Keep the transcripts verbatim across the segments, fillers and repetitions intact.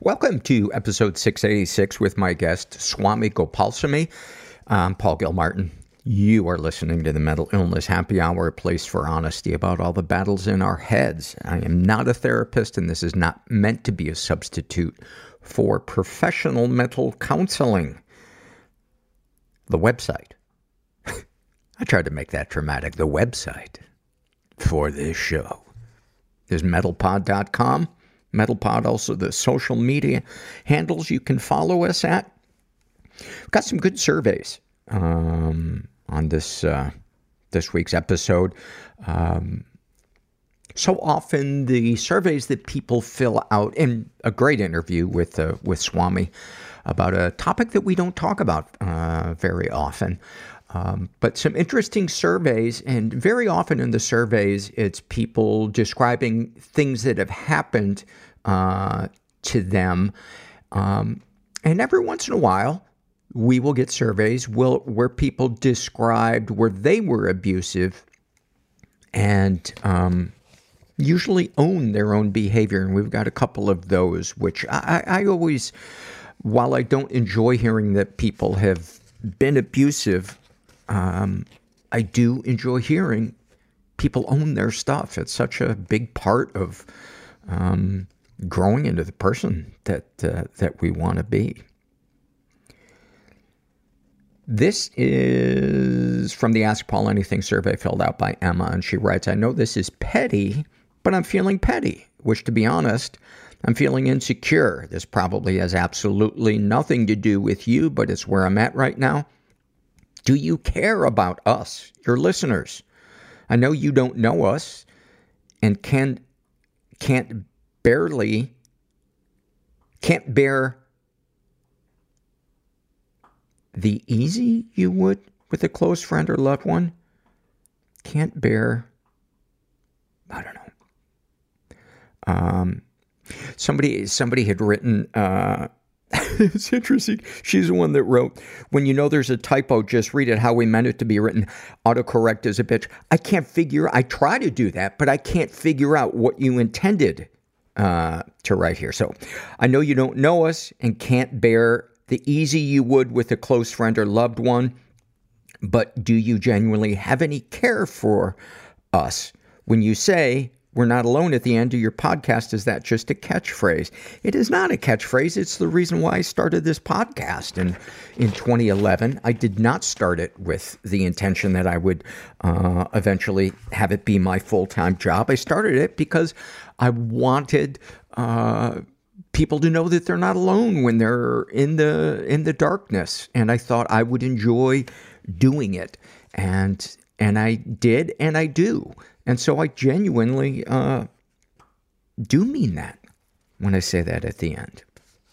Welcome to episode six eighty-six with my guest, Swami Gopalsamy. I'm Paul Gilmartin. You are listening to the Mental Illness Happy Hour, a place for honesty about all the battles in our heads. I am not a therapist, and this is not meant to be a substitute for professional mental counseling. The website. I tried to make that dramatic. The website for this show is metal pod dot com. MetalPod, also the social media handles you can follow us at. We've got some good surveys um, on this uh, this week's episode. Um, so often the surveys that people fill out, in a great interview with uh, with Swami about a topic that we don't talk about uh, very often. Um, but some interesting surveys, and very often in the surveys, it's people describing things that have happened uh, to them. Um, and every once in a while, we will get surveys will, where people described where they were abusive and um, usually own their own behavior. And we've got a couple of those, which I, I always, while I don't enjoy hearing that people have been abusive, Um, I do enjoy hearing people own their stuff. It's such a big part of um, growing into the person that uh, that we want to be. This is from the Ask Paul Anything survey filled out by Emma, and she writes, I know this is petty, but I'm feeling petty, which, to be honest, I'm feeling insecure. This probably has absolutely nothing to do with you, but it's where I'm at right now. Do you care about us, your listeners? I know you don't know us and can, can't barely, can't bear the easy you would with a close friend or loved one. Can't bear, I don't know. Um, somebody, somebody had written, uh, it's interesting. She's the one that wrote, when you know there's a typo, just read it how we meant it to be written. Autocorrect is a bitch. I can't figure, I try to do that, but I can't figure out what you intended uh, to write here. So I know you don't know us and can't bear the easy you would with a close friend or loved one, but do you genuinely have any care for us? When you say, we're not alone at the end of your podcast, is that just a catchphrase? It is not a catchphrase. It's the reason why I started this podcast in, in twenty eleven. I did not start it with the intention that I would uh, eventually have it be my full-time job. I started it because I wanted uh, people to know that they're not alone when they're in the in the darkness. And I thought I would enjoy doing it. And and I did, and I do. And so I genuinely uh, do mean that when I say that at the end.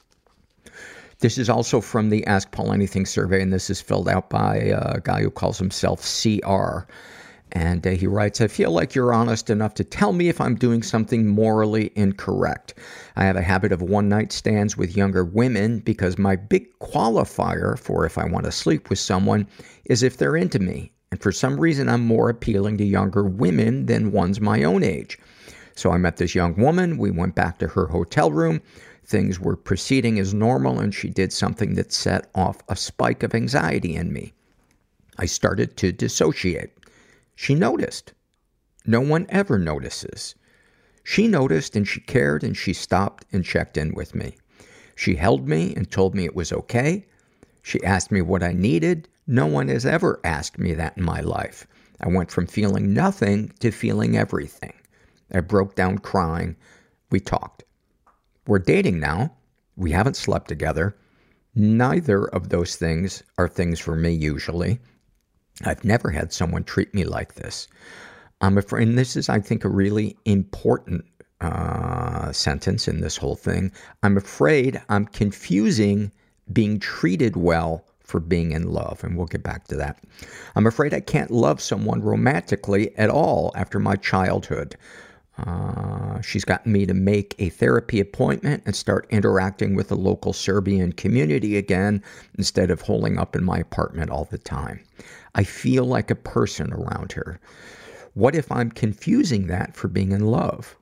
This is also from the Ask Paul Anything survey, and this is filled out by a guy who calls himself C R. And uh, he writes, I feel like you're honest enough to tell me if I'm doing something morally incorrect. I have a habit of one-night stands with younger women because my big qualifier for if I want to sleep with someone is if they're into me. And for some reason, I'm more appealing to younger women than ones my own age. So I met this young woman. We went back to her hotel room. Things were proceeding as normal, and she did something that set off a spike of anxiety in me. I started to dissociate. She noticed. No one ever notices. She noticed, and she cared, and she stopped and checked in with me. She held me and told me it was okay. She asked me what I needed. No one has ever asked me that in my life. I went from feeling nothing to feeling everything. I broke down crying. We talked. We're dating now. We haven't slept together. Neither of those things are things for me usually. I've never had someone treat me like this. I'm afraid, and this is, I think, a really important uh, sentence in this whole thing. I'm afraid I'm confusing being treated well for being in love, and we'll get back to that. I'm afraid I can't love someone romantically at all after my childhood. Uh, she's gotten me to make a therapy appointment and start interacting with the local Serbian community again instead of holding up in my apartment all the time. I feel like a person around her. What if I'm confusing that for being in love?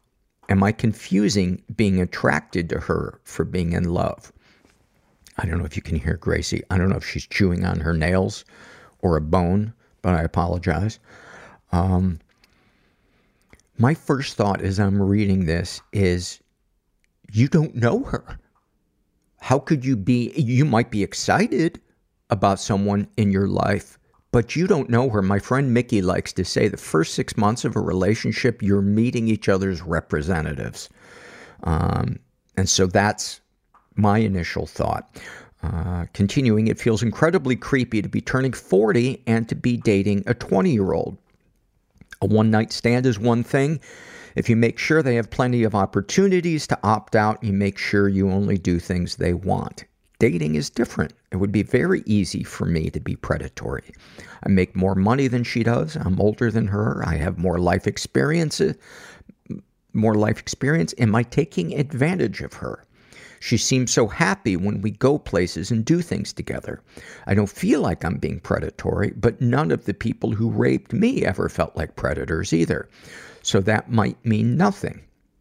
Am I confusing being attracted to her for being in love? I don't know if you can hear Gracie. I don't know if she's chewing on her nails or a bone, but I apologize. Um, my first thought as I'm reading this is, you don't know her. How could you be, you might be excited about someone in your life, but you don't know her. My friend Mickey likes to say the first six months of a relationship, you're meeting each other's representatives. Um, and so that's my initial thought. Uh, continuing, it feels incredibly creepy to be turning forty and to be dating a twenty-year-old. A one-night stand is one thing. If you make sure they have plenty of opportunities to opt out, you make sure you only do things they want. Dating is different. It would be very easy for me to be predatory. I make more money than she does. I'm older than her. I have more life experiences, more life experience. Am I taking advantage of her? She seems so happy when we go places and do things together. I don't feel like I'm being predatory, but none of the people who raped me ever felt like predators either. So that might mean nothing.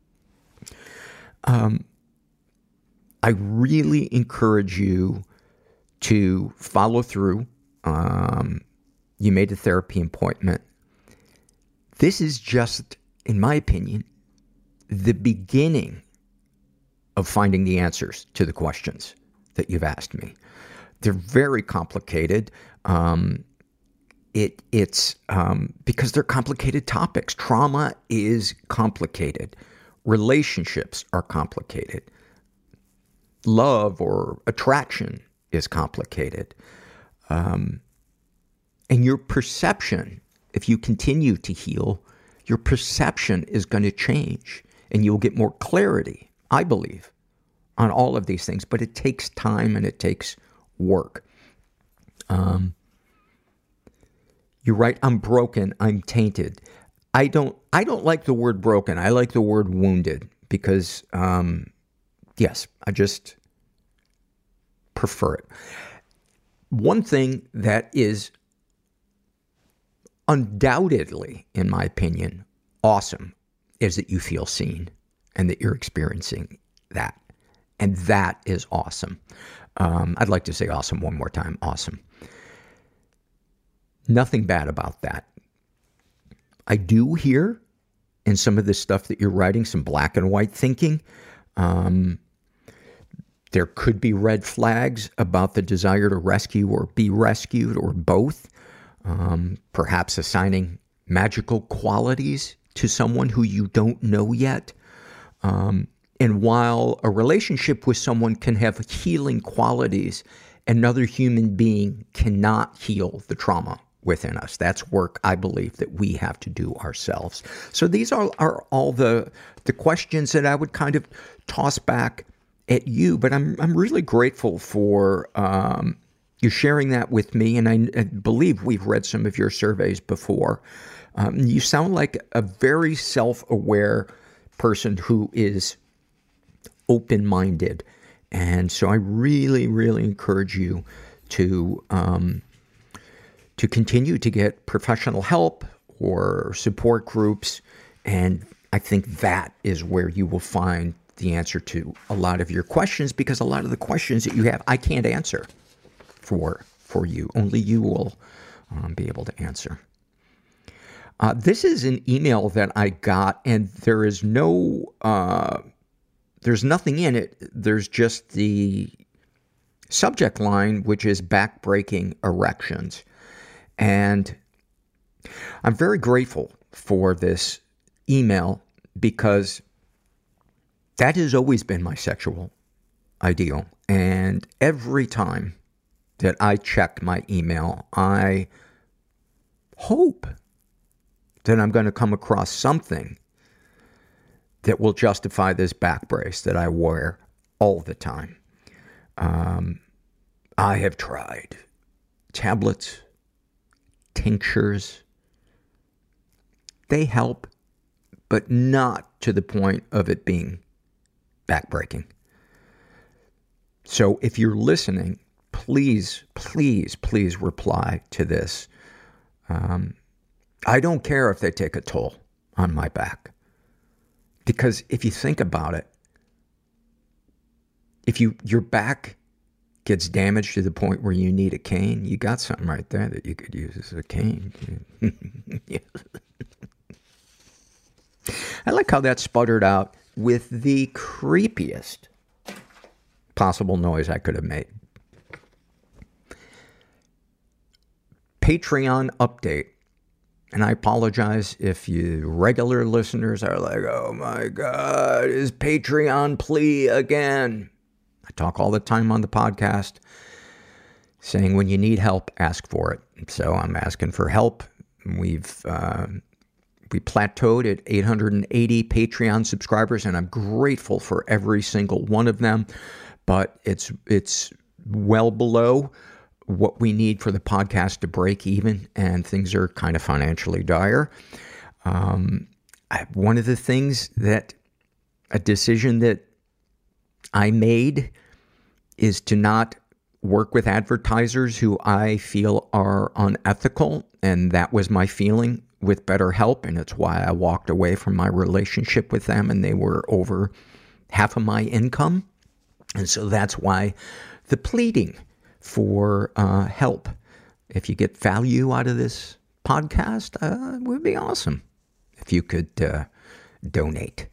Um, I really encourage you to follow through. Um, you made a therapy appointment. This is just, in my opinion, the beginning of finding the answers to the questions that you've asked me. They're very complicated. Um, it, it's um, because they're complicated topics. Trauma is complicated. Relationships are complicated. Love or attraction is complicated. Um, and your perception, if you continue to heal, your perception is going to change and you'll get more clarity, I believe, on all of these things. But it takes time and it takes work. Um, you're right. I'm broken. I'm tainted. I don't, I don't like the word broken. I like the word wounded because, um, yes, I just prefer it. One thing that is undoubtedly, in my opinion, awesome is that you feel seen and that you're experiencing that. And that is awesome. Um, I'd like to say awesome one more time. Awesome. Nothing bad about that. I do hear in some of this stuff that you're writing some black and white thinking. Um, there could be red flags about the desire to rescue or be rescued or both. Um, perhaps assigning magical qualities to someone who you don't know yet. Um, and while a relationship with someone can have healing qualities, another human being cannot heal the trauma within us. That's work, I believe, that we have to do ourselves. So these are, are all the the questions that I would kind of toss back at you. But I'm I'm really grateful for um, you sharing that with me. And I, I believe we've read some of your surveys before. Um, you sound like a very self-aware person who is open-minded. And so I really, really encourage you to um, to continue to get professional help or support groups. And I think that is where you will find the answer to a lot of your questions, because a lot of the questions that you have, I can't answer for for you. Only you will um, be able to answer. Uh, this is an email that I got, and there is no, uh, there's nothing in it. There's just the subject line, which is back-breaking erections. And I'm very grateful for this email because that has always been my sexual ideal. And every time that I check my email, I hope that I'm going to come across something that will justify this back brace that I wear all the time. Um, I have tried tablets, tinctures. They help, but not to the point of it being backbreaking. So if you're listening, please, please, please reply to this. Um, I don't care if they take a toll on my back. Because if you think about it, if you your back gets damaged to the point where you need a cane, you got something right there that you could use as a cane. Yeah. I like how that sputtered out with the creepiest possible noise I could have made. Patreon update. And I apologize if you regular listeners are like, oh my God, is Patreon plea again? I talk all the time on the podcast saying when you need help, ask for it. So I'm asking for help. We've uh, we plateaued at eight hundred eighty Patreon subscribers, and I'm grateful for every single one of them. But it's it's well below what we need for the podcast to break even, and things are kind of financially dire. Um, I, one of the things that, a decision that I made is to not work with advertisers who I feel are unethical, and that was my feeling with BetterHelp, and it's why I walked away from my relationship with them, and they were over half of my income. And so that's why the pleading for uh, help. If you get value out of this podcast, uh, it would be awesome if you could uh, donate.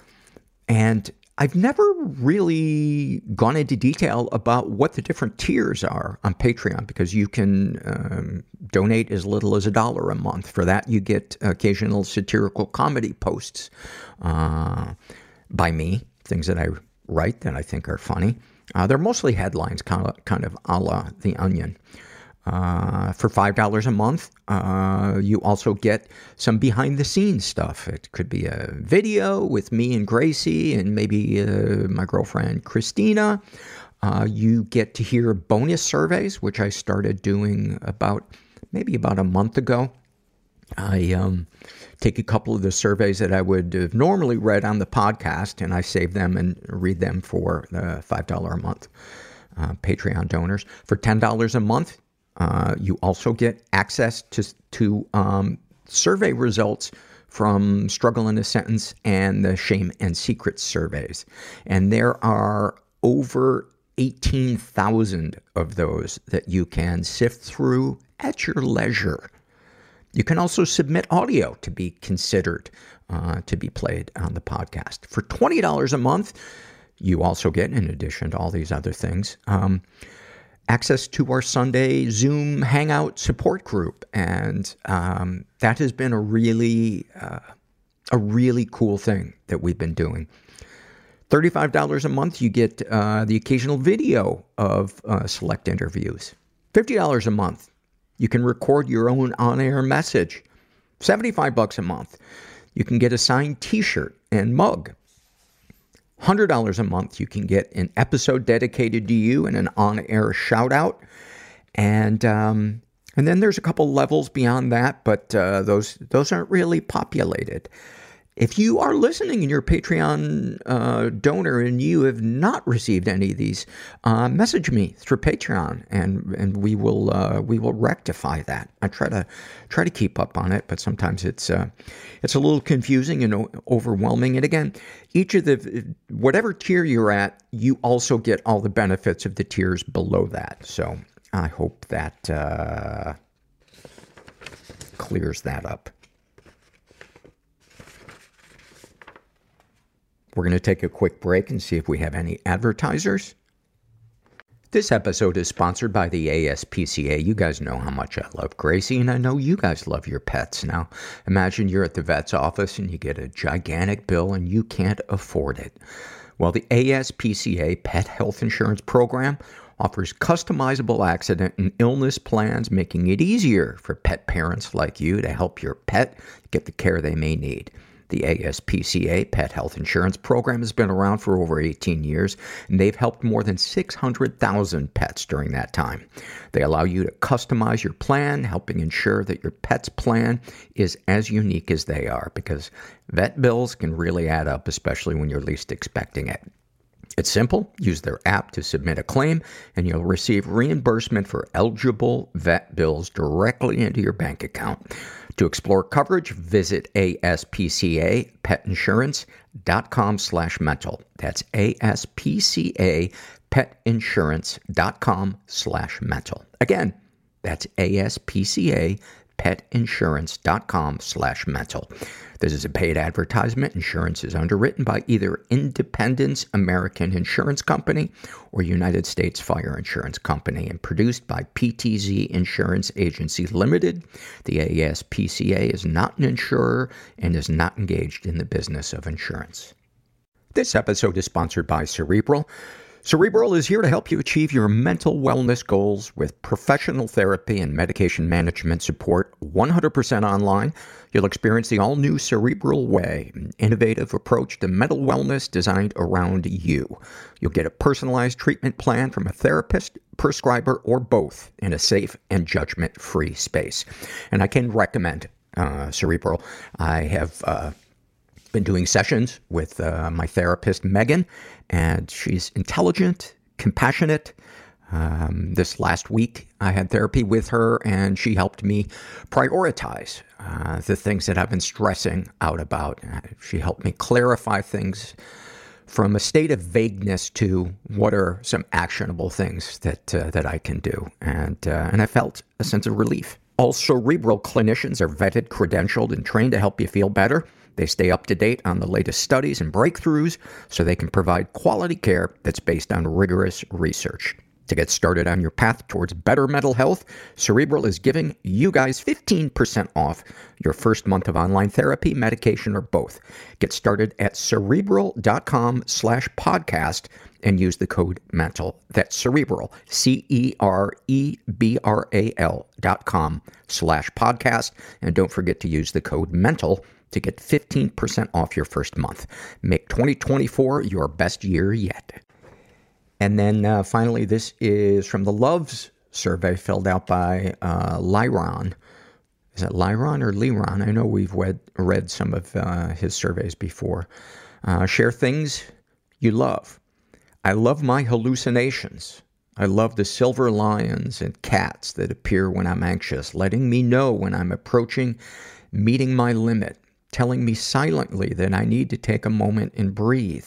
And I've never really gone into detail about what the different tiers are on Patreon, because you can um, donate as little as a dollar a month. For that, you get occasional satirical comedy posts uh, by me, things that I write that I think are funny. Uh, they're mostly headlines, kind of, kind of a la The Onion. Uh, for five dollars a month, uh, you also get some behind-the-scenes stuff. It could be a video with me and Gracie and maybe uh, my girlfriend Christina. Uh, you get to hear bonus surveys, which I started doing about maybe about a month ago. I um, take a couple of the surveys that I would have normally read on the podcast, and I save them and read them for uh, five dollars a month uh, Patreon donors. For ten dollars a month, uh, you also get access to, to um, survey results from Struggle in a Sentence and the Shame and Secrets surveys. And there are over eighteen thousand of those that you can sift through at your leisure. You can also submit audio to be considered uh, to be played on the podcast. For twenty dollars a month, you also get, in addition to all these other things, um, access to our Sunday Zoom Hangout support group. And um, that has been a really, uh, a really cool thing that we've been doing. thirty-five dollars a month, you get uh, the occasional video of uh, select interviews. fifty dollars a month, you can record your own on-air message. seventy-five bucks a month, you can get a signed t-shirt and mug. one hundred dollars a month, you can get an episode dedicated to you and an on-air shout-out. And um, and then there's a couple levels beyond that, but uh, those those aren't really populated. If you are listening and you're a Patreon uh, donor and you have not received any of these, uh, message me through Patreon, and and we will uh, we will rectify that. I try to try to keep up on it, but sometimes it's uh, it's a little confusing and o- overwhelming. And again, each of the whatever tier you're at, you also get all the benefits of the tiers below that. So I hope that uh, clears that up. We're going to take a quick break and see if we have any advertisers. This episode is sponsored by the A S P C A. You guys know how much I love Gracie, and I know you guys love your pets. Now, imagine you're at the vet's office and you get a gigantic bill and you can't afford it. Well, the A S P C A Pet Health Insurance Program offers customizable accident and illness plans, making it easier for pet parents like you to help your pet get the care they may need. The A S P C A Pet Health Insurance Program has been around for over eighteen years, and they've helped more than six hundred thousand pets during that time. They allow you to customize your plan, helping ensure that your pet's plan is as unique as they are, because vet bills can really add up, especially when you're least expecting it. It's simple. Use their app to submit a claim, and you'll receive reimbursement for eligible vet bills directly into your bank account. To explore coverage, visit ASPCA pet insurance dot com slash mental. That's ASPCA pet insurance dot com slash mental. Again, that's ASPCA pet insurance dot com slash mental. This is a paid advertisement. Insurance is underwritten by either Independence American Insurance Company or United States Fire Insurance Company and produced by P T Z Insurance Agency Limited. The A S P C A is not an insurer and is not engaged in the business of insurance. This episode is sponsored by Cerebral. Cerebral is here to help you achieve your mental wellness goals with professional therapy and medication management support one hundred percent online. You'll experience the all-new Cerebral Way, an innovative approach to mental wellness designed around you. You'll get a personalized treatment plan from a therapist, prescriber, or both in a safe and judgment-free space. And I can recommend uh, Cerebral. I have uh, been doing sessions with uh, my therapist, Megan, and she's intelligent, compassionate. Um, this last week, I had therapy with her, and she helped me prioritize uh, the things that I've been stressing out about. Uh, she helped me clarify things from a state of vagueness to what are some actionable things that uh, that I can do, and uh, and I felt a sense of relief. All Cerebral clinicians are vetted, credentialed, and trained to help you feel better. They stay up to date on the latest studies and breakthroughs so they can provide quality care that's based on rigorous research. To get started on your path towards better mental health, Cerebral is giving you guys fifteen percent off your first month of online therapy, medication, or both. Get started at Cerebral.com slash podcast and use the code MENTAL. That's Cerebral, C E R E B R A L dot com slash podcast. And don't forget to use the code MENTAL to get fifteen percent off your first month. Make twenty twenty-four your best year yet. And then uh, finally, this is from the Loves survey filled out by uh, Lyron. Is it Lyron or Lyron? I know we've read, read some of uh, his surveys before. Uh, share things you love. I love my hallucinations. I love the silver lions and cats that appear when I'm anxious, letting me know when I'm approaching meeting my limit, telling me silently that I need to take a moment and breathe.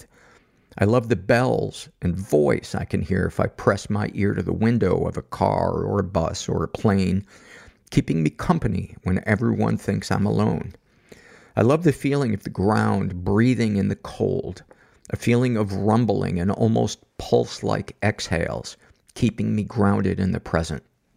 I love the bells and voice I can hear if I press my ear to the window of a car or a bus or a plane, keeping me company when everyone thinks I'm alone. I love the feeling of the ground breathing in the cold, a feeling of rumbling and almost pulse-like exhales, keeping me grounded in the present.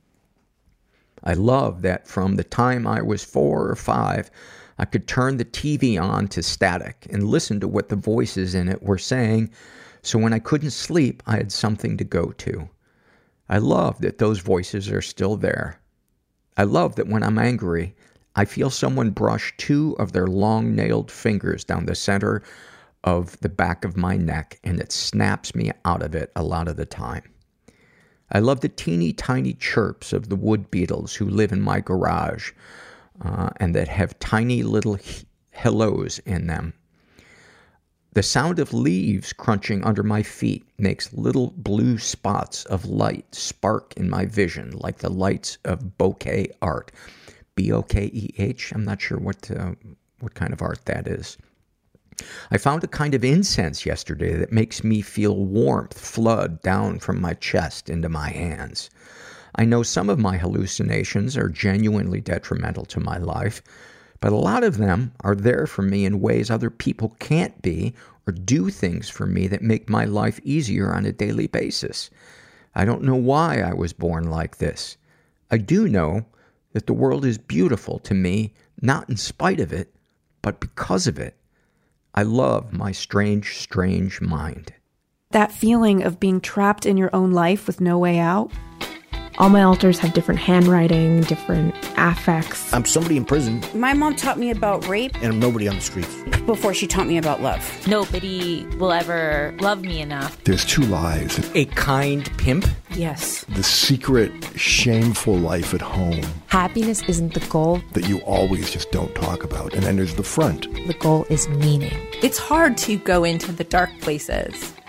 I love that from the time I was four or five, I could turn the T V on to static and listen to what the voices in it were saying, so when I couldn't sleep, I had something to go to. I love that those voices are still there. I love that when I'm angry, I feel someone brush two of their long-nailed fingers down the center of the back of my neck, and it snaps me out of it a lot of the time. I love the teeny tiny chirps of the wood beetles who live in my garage, Uh, and that have tiny little he- hellos in them. The sound of leaves crunching under my feet makes little blue spots of light spark in my vision, like the lights of bokeh art. B O K E H? I'm not sure what, uh, what kind of art that is. I found a kind of incense yesterday that makes me feel warmth flood down from my chest into my hands. I know some of my hallucinations are genuinely detrimental to my life, but a lot of them are there for me in ways other people can't be, or do things for me that make my life easier on a daily basis. I don't know why I was born like this. I do know that the world is beautiful to me, not in spite of it, but because of it. I love my strange, strange mind. That feeling of being trapped in your own life with no way out? All my alters have different handwriting, different affects. I'm somebody in prison. My mom taught me about rape. And I'm nobody on the streets. Before she taught me about love. Nobody will ever love me enough. There's two lives. A kind pimp? Yes. The secret, shameful life at home. Happiness isn't the goal. That you always just don't talk about. And then there's the front. The goal is meaning. It's hard to go into the dark places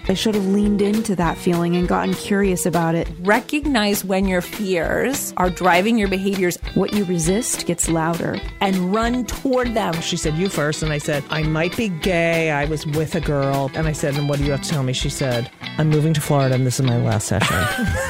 I should have leaned into that feeling and gotten curious about it. Recognize when your fears are driving your behaviors. What you resist gets louder. And run toward them. She said, you first. And I said, I might be gay. I was with a girl. And I said, and what do you have to tell me? She said, I'm moving to Florida and this is my last session.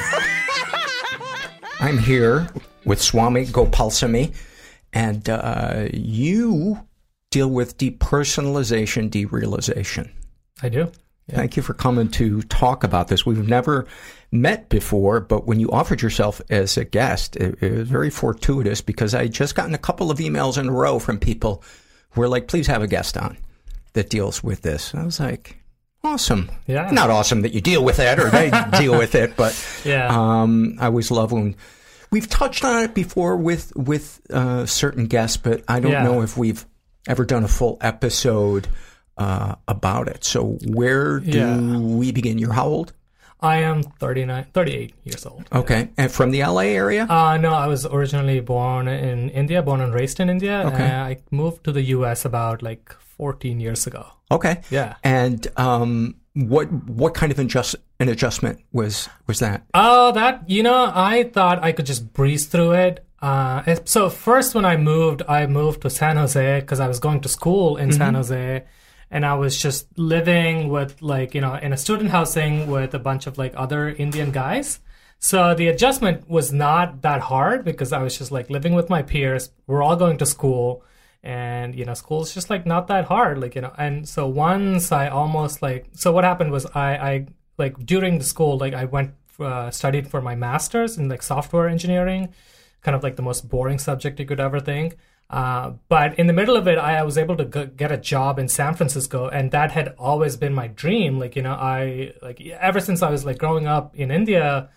I'm here with Swami Gopalsamy, and uh, you deal with depersonalization, derealization. I do. Yeah. Thank you for coming to talk about this. We've never met before, but when you offered yourself as a guest, it, it was very fortuitous because I had just gotten a couple of emails in a row from people who were like, please have a guest on that deals with this. I was like, awesome. Yeah. Not awesome that you deal with it or they deal with it, but yeah. um, I always love when we've touched on it before with, with uh, certain guests, but I don't yeah. know if we've ever done a full episode Uh, about it. So where do yeah. we begin? You're how old? I am thirty-nine, thirty-eight years old. Okay. Yeah. And from the L A area? Uh, no, I was originally born in India, born and raised in India. Okay. And I moved to the U S about like fourteen years ago. Okay. Yeah. And um, what what kind of adjust, an adjustment was, was that? Oh, that, you know, I thought I could just breeze through it. Uh, so first when I moved, I moved to San Jose because I was going to school in mm-hmm. San Jose. And I was just living with, like, you know, in a student housing with a bunch of, like, other Indian guys. So the adjustment was not that hard because I was just, like, living with my peers. We're all going to school. And, you know, school's just, like, not that hard. Like, you know, and so once I almost, like, so what happened was I, I like, during the school, like, I went, uh, studied for my master's in, like, software engineering, kind of, like, the most boring subject you could ever think. Uh, but in the middle of it, I, I was able to g- get a job in San Francisco, and that had always been my dream. Like, you know, I, like, ever since I was, like, growing up in India,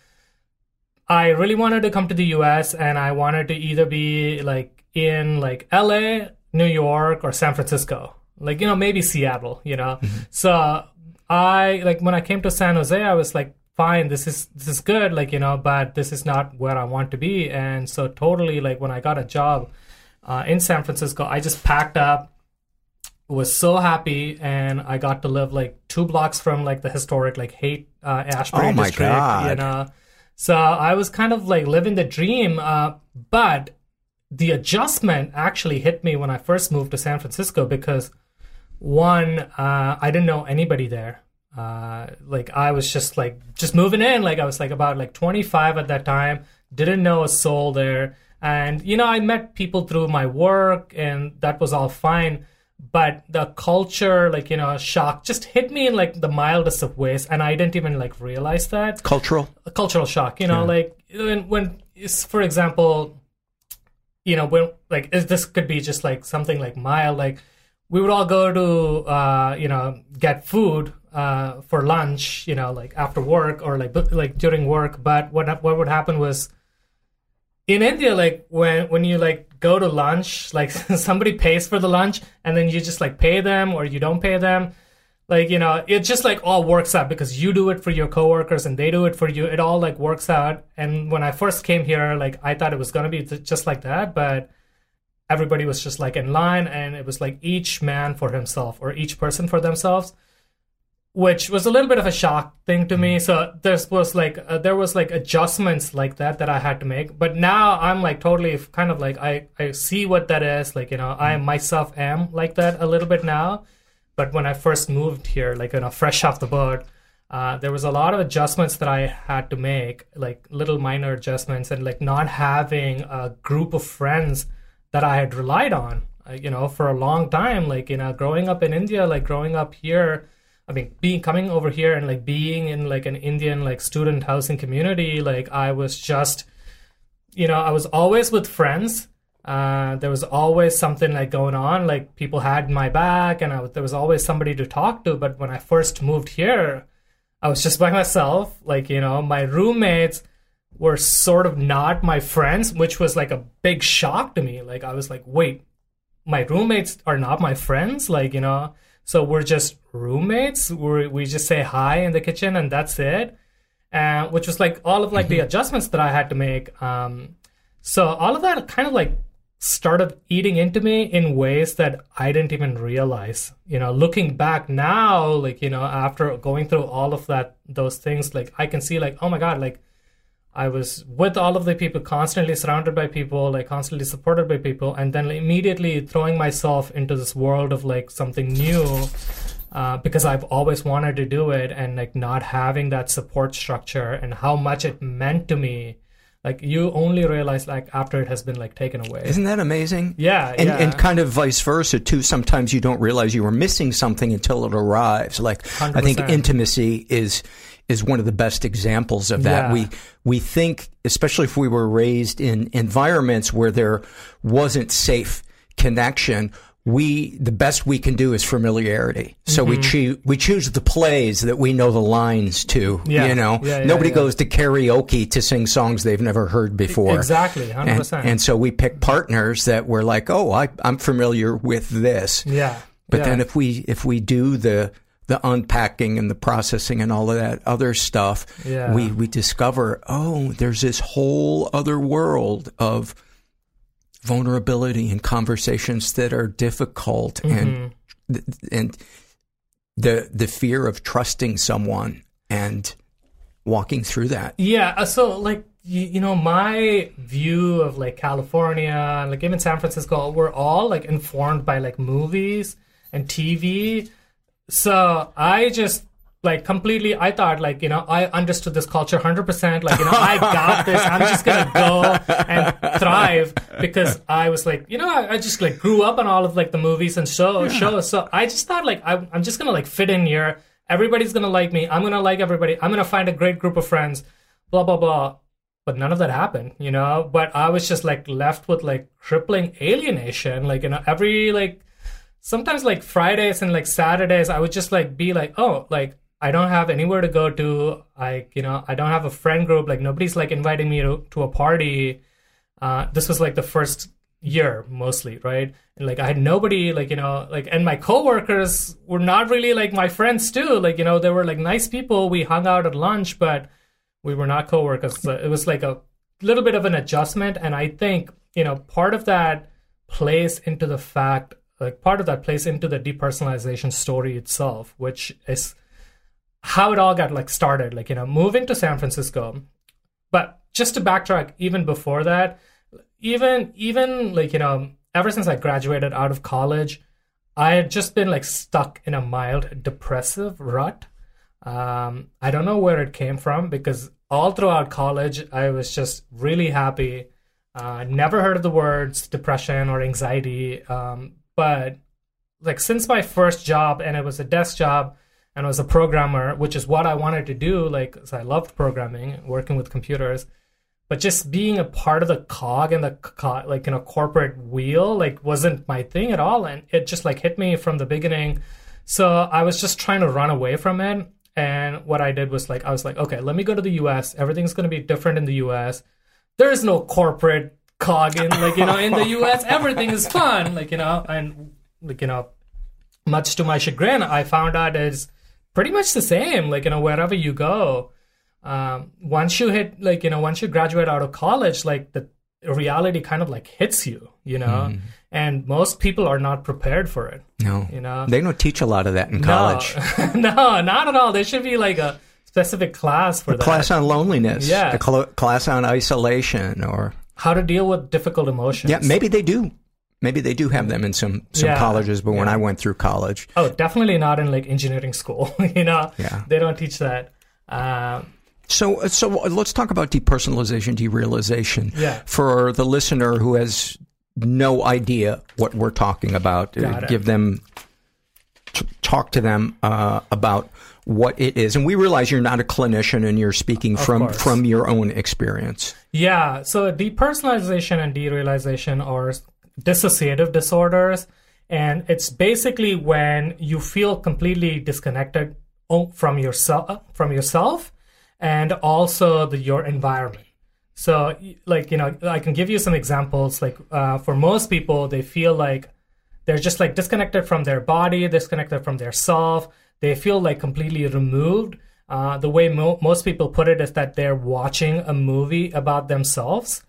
I really wanted to come to the U S, and I wanted to either be, like, in, like, L A, New York, or San Francisco. Like, you know, maybe Seattle, you know? Mm-hmm. So I, like, when I came to San Jose, I was like, fine, this is, this is good, like, you know, but this is not where I want to be. And so totally, like, when I got a job Uh, in San Francisco, I just packed up, was so happy, and I got to live like two blocks from like the historic like Haight uh, Ashbury oh my district. God. You know, so I was kind of like living the dream. Uh, but the adjustment actually hit me when I first moved to San Francisco because one, uh, I didn't know anybody there. Uh, like I was just like just moving in. Like I was like about like twenty-five at that time. Didn't know a soul there. And, you know, I met people through my work and that was all fine. But the culture, like, you know, shock just hit me in like the mildest of ways. And I didn't even like realize that. Cultural? A cultural shock, you know, yeah. like when, when, for example, you know, when like this could be just like something like mild, like we would all go to, uh, you know, get food uh, for lunch, you know, like after work or like like during work. But what what would happen was, in India, like when when you like go to lunch, like somebody pays for the lunch and then you just like pay them or you don't pay them. Like, you know, it just like all works out because you do it for your coworkers and they do it for you. It all like works out. And when I first came here, like I thought it was going to be just like that, but everybody was just like in line and it was like each man for himself or each person for themselves, which was a little bit of a shock thing to me. So there was like uh, there was like adjustments like that that I had to make. But now I'm like totally kind of like I, I see what that is. Like, you know, I myself am like that a little bit now. But when I first moved here, like, you know, fresh off the boat, uh, there was a lot of adjustments that I had to make, like little minor adjustments and like not having a group of friends that I had relied on, uh, you know, for a long time. Like, you know, growing up in India, like growing up here, I mean, being coming over here and like being in like an Indian like student housing community, like I was just, you know, I was always with friends. Uh, there was always something like going on, like people had my back and I, there was always somebody to talk to. But when I first moved here, I was just by myself. Like, you know, my roommates were sort of not my friends, which was like a big shock to me. Like, I was like, wait, my roommates are not my friends? Like, you know, so we're just roommates. We're, we just say hi in the kitchen and that's it. Uh, which was like all of like the adjustments that I had to make. Um, so all of that kind of like started eating into me in ways that I didn't even realize. You know, looking back now, like, you know, after going through all of that, those things, like, I can see, like, oh my God, like, I was with all of the people, constantly surrounded by people, like, constantly supported by people, and then immediately throwing myself into this world of, like, something new, uh, because I've always wanted to do it, and, like, not having that support structure and how much it meant to me. Like, you only realize, like, after it has been, like, taken away. Isn't that amazing? Yeah, and, yeah. And kind of vice versa, too. Sometimes you don't realize you were missing something until it arrives. Like, one hundred percent. I think intimacy is is one of the best examples of that. Yeah. We we think, especially if we were raised in environments where there wasn't safe connection, we the best we can do is familiarity. So Mm-hmm. we choose we choose the plays that we know the lines to. Yeah. You know, Yeah, yeah, nobody yeah. goes to karaoke to sing songs they've never heard before. Exactly, one hundred percent. And, and so we pick partners that we're like, oh, I, I'm familiar with this. Yeah. But yeah. then if we if we do the the unpacking and the processing and all of that other stuff, Yeah. we we discover, oh, there's this whole other world of vulnerability and conversations that are difficult, Mm-hmm. and and the the fear of trusting someone and walking through that. Yeah, uh, so like you, you know, my view of like California, like even San Francisco, we're all like informed by like movies and T V. So I just like completely, I thought like, you know, I understood this culture one hundred percent. Like, you know, I got this. I'm just going to go and thrive because I was like, you know, I, I just like grew up on all of like the movies and show, yeah. shows. So I just thought like, I, I'm just going to like fit in here. Everybody's going to like me. I'm going to like everybody. I'm going to find a great group of friends, blah, blah, blah. But none of that happened, you know, but I was just like left with like crippling alienation. Like, you know, every like, sometimes like Fridays and like Saturdays, I would just like be like, oh, like I don't have anywhere to go to. I, you know, I don't have a friend group. Like nobody's like inviting me to, to a party. Uh, this was like the first year mostly, right? And like I had nobody, like, you know, like, and my coworkers were not really like my friends too. Like, you know, they were like nice people. We hung out at lunch, but we were not coworkers. So it was like a little bit of an adjustment. And I think, you know, part of that plays into the fact, like part of that plays into the depersonalization story itself, which is how it all got like started, like, you know, moving to San Francisco. But just to backtrack even before that, even, even like, you know, ever since I graduated out of college, I had just been like stuck in a mild depressive rut. Um, I don't know where it came from because all throughout college, I was just really happy. Uh, never heard of the words depression or anxiety. Um, but like since my first job, and it was a desk job, and I was a programmer, which is what I wanted to do. Like, so I loved programming, working with computers, but just being a part of the cog and the co- like, you know, corporate wheel, like wasn't my thing at all. And it just like hit me from the beginning. So I was just trying to run away from it. And what I did was like, I was like, okay, let me go to the U S. Everything's going to be different in the U S. There is no corporate cog in, like, you know, in the U S, everything is fun, like, you know, and like, you know, much to my chagrin, I found out it's pretty much the same, like, you know, wherever you go. Um, once you hit, like, you know, once you graduate out of college, like the reality kind of like hits you, you know, mm. and most people are not prepared for it. No, you know, they don't teach a lot of that in college. No, no, not at all. There should be like a specific class for a that. Class on loneliness. Yeah. A cl- class on isolation or how to deal with difficult emotions. Yeah, maybe they do. Maybe they do have them in some, some yeah, colleges, but yeah. when I went through college... Oh, definitely not in, like, engineering school, you know? Yeah. They don't teach that. Um, so so let's talk about depersonalization, derealization. Yeah. For the listener who has no idea what we're talking about, Got give it. them... T- talk to them uh, about what it is. And we realize you're not a clinician and you're speaking Of from, course. from your own experience. Yeah, so depersonalization and derealization are dissociative disorders, and it's basically when you feel completely disconnected from yourself, from yourself, and also the, your environment. So, like, you know, I can give you some examples. Like, uh, for most people, they feel like they're just like disconnected from their body, disconnected from their self. They feel like completely removed. Uh, the way mo- most people put it is that they're watching a movie about themselves.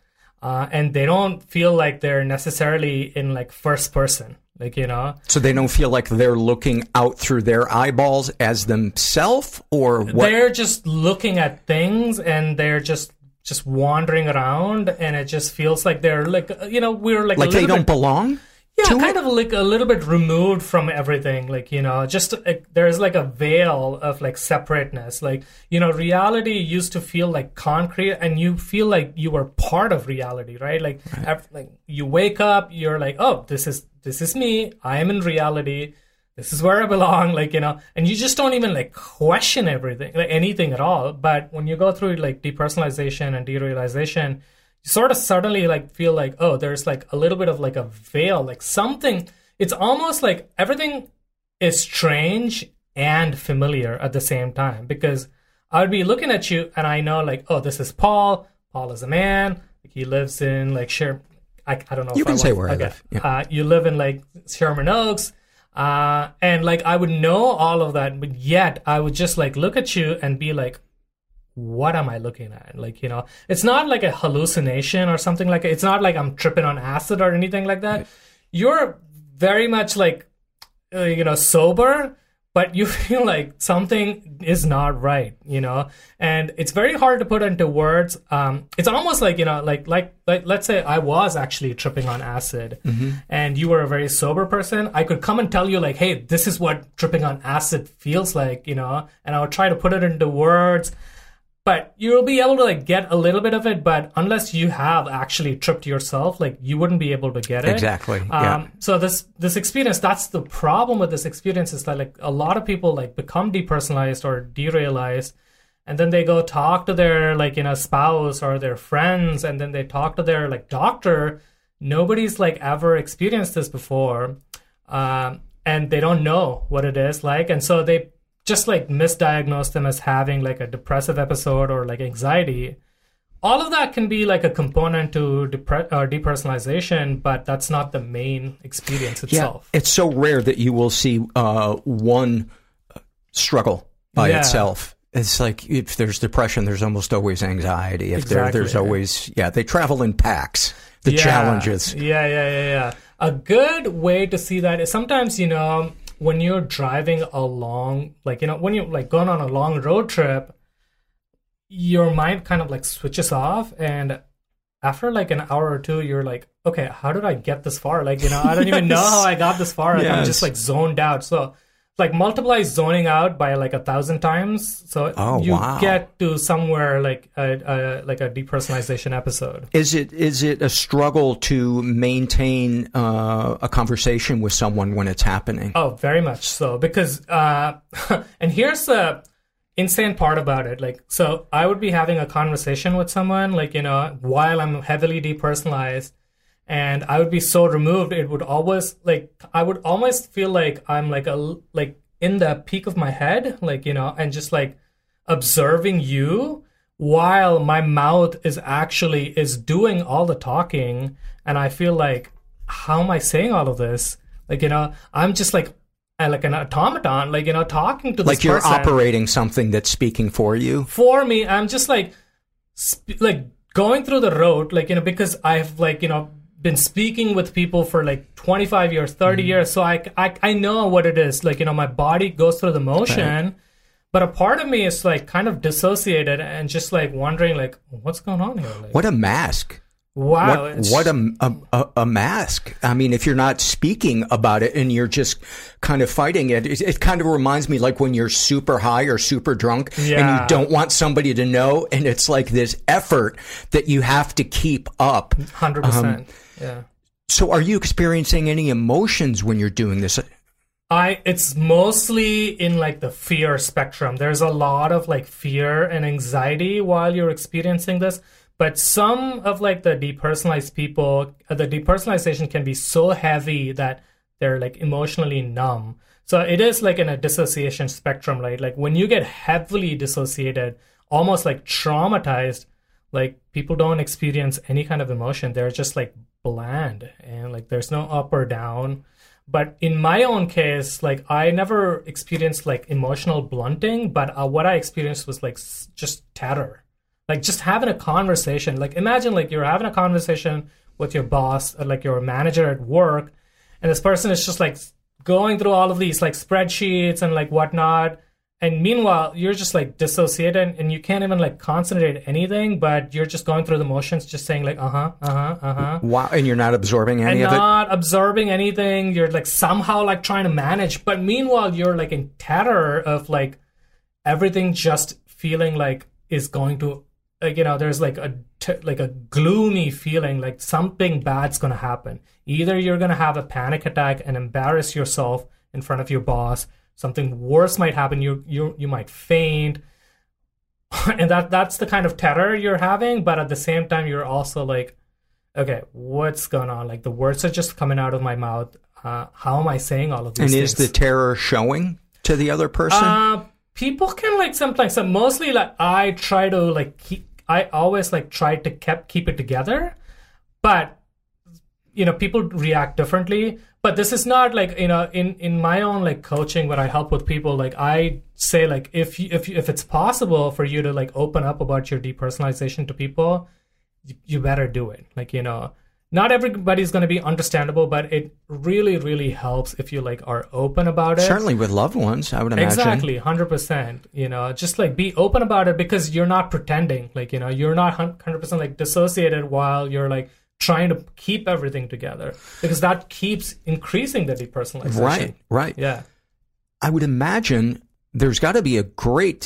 uh, and they don't feel like they're necessarily in like first person. Like, you know, so they don't feel like they're looking out through their eyeballs as themselves, or what? They're just looking at things and they're just just wandering around, and it just feels like they're like, you know, we're like like a they little don't bit, belong. yeah, to kind it? of like a little bit removed from everything. Like, you know, just like, there's like a veil of like separateness. Like, you know, reality used to feel like concrete, and you feel like you were part of reality, right? Like, Right. ev- like you wake up, you're like, oh, this is this is me. I am in reality. This is where I belong. Like, you know, and you just don't even like question everything, like anything at all. But when you go through like depersonalization and derealization, you sort of suddenly like feel like, oh, there's like a little bit of like a veil, like something. It's almost like everything is strange and familiar at the same time, because I would be looking at you and I know like, oh, this is Paul. Paul is a man. Like, he lives in like Sher. I, I don't know. You if can I say want- where I okay. live. Yeah. Uh, you live in like Sherman Oaks. Uh, and like I would know all of that, but yet I would just like look at you and be like, what am I looking at? Like, you know, it's not like a hallucination or something like it. It's not like I'm tripping on acid or anything like that. Right. You're very much like, uh, you know, sober, but you feel like something is not right, you know, and it's very hard to put into words. Um, it's almost like, you know, like, like, like, let's say I was actually tripping on acid mm-hmm. and you were a very sober person. I could come and tell you like, hey, this is what tripping on acid feels like, you know, and I would try to put it into words. But you'll be able to like get a little bit of it, but unless you have actually tripped yourself, like you wouldn't be able to get it. Exactly. Yeah. Um, so this this experience, that's the problem with this experience, is that like a lot of people like become depersonalized or derealized, and then they go talk to their like, you know, spouse or their friends, and then they talk to their like doctor. Nobody's like ever experienced this before, um, and they don't know what it is like, and so they just like misdiagnose them as having like a depressive episode or like anxiety. All of that can be like a component to depre- or depersonalization, but that's not the main experience itself. Yeah, it's so rare that you will see uh, one struggle by Yeah. itself. It's like if there's depression, there's almost always anxiety. If there, Exactly, there's yeah. always, yeah, they travel in packs, the Yeah. challenges. Yeah, yeah, yeah, yeah. A good way to see that is sometimes, you know, when you're driving along, like, you know, when you're like going on a long road trip, your mind kind of like switches off, and after like an hour or two, you're like, okay, how did I get this far? Like, you know, I don't even know how I got this far. Like, I'm Yes. just like zoned out. So like multiply zoning out by like a thousand times, so Oh, you wow. get to somewhere like a, a like a depersonalization episode. Is it is it a struggle to maintain uh, a conversation with someone when it's happening? Oh, very much so. Because, uh, and here's the insane part about it. Like, so I would be having a conversation with someone, like, you know, while I'm heavily depersonalized, and I would be so removed, it would always, like, I would almost feel like I'm like a, like in the peak of my head, like, you know, and just like observing you while my mouth is actually, is doing all the talking. And I feel like, how am I saying all of this? Like, you know, I'm just like, uh, like an automaton, like, you know, talking to this Like you're person. operating something that's speaking for you? For me, I'm just like, sp- like going through the road, like, you know, because I've like, you know, been speaking with people for like twenty-five years, thirty mm. years. So I, I, I know what it is. Like, you know, my body goes through the motion, right. But a part of me is like kind of dissociated and just like wondering like, what's going on here? Like, What a mask. wow. What, what a, a, a, a mask. I mean, if you're not speaking about it and you're just kind of fighting it, it, it kind of reminds me like when you're super high or super drunk Yeah. and you don't want somebody to know. And it's like this effort that you have to keep up. one hundred percent. Um, yeah. So are you experiencing any emotions when you're doing this? I it's mostly in like the fear spectrum. There's a lot of like fear and anxiety while you're experiencing this. But some of like the depersonalized people, uh, the depersonalization can be so heavy that they're like emotionally numb. So it is like in a dissociation spectrum, right? Like when you get heavily dissociated, almost like traumatized, like people don't experience any kind of emotion. They're just like bland and like there's no up or down. But in my own case, like I never experienced like emotional blunting, but uh, what I experienced was like s- just terror. Like just having a conversation. Like imagine like you're having a conversation with your boss or like your manager at work, and this person is just like going through all of these like spreadsheets and like whatnot. And meanwhile, you're just like dissociated and you can't even like concentrate anything, but you're just going through the motions, just saying like, uh-huh, uh-huh, uh-huh. Wow. And you're not absorbing any and of it? not absorbing anything. You're like somehow like trying to manage. But meanwhile, you're like in terror of like everything just feeling like is going to, like, you know, there's like a, t- like a gloomy feeling like something bad's going to happen. Either you're going to have a panic attack and embarrass yourself in front of your boss. Something worse might happen. You you you might faint, and that that's the kind of terror you're having. But at the same time, you're also like, okay, what's going on? Like the words are just coming out of my mouth. Uh, how am I saying all of these and things? is the terror showing to the other person? Uh, people can like sometimes. So mostly, like I try to like keep. I always like try to keep keep it together, but you know, people react differently. But this is not like, you know, in, in my own like coaching, when I help with people, like I say like, if you, if you, if it's possible for you to like open up about your depersonalization to people, you, you better do it. Like, you know, not everybody's going to be understandable, but it really, really helps if you like are open about it. Certainly with loved ones, I would imagine. Exactly, one hundred percent. You know, just like be open about it because you're not pretending. Like, you know, you're not one hundred percent like dissociated while you're like trying to keep everything together, because that keeps increasing the depersonalization. Right, right. Yeah. I would imagine there's got to be a great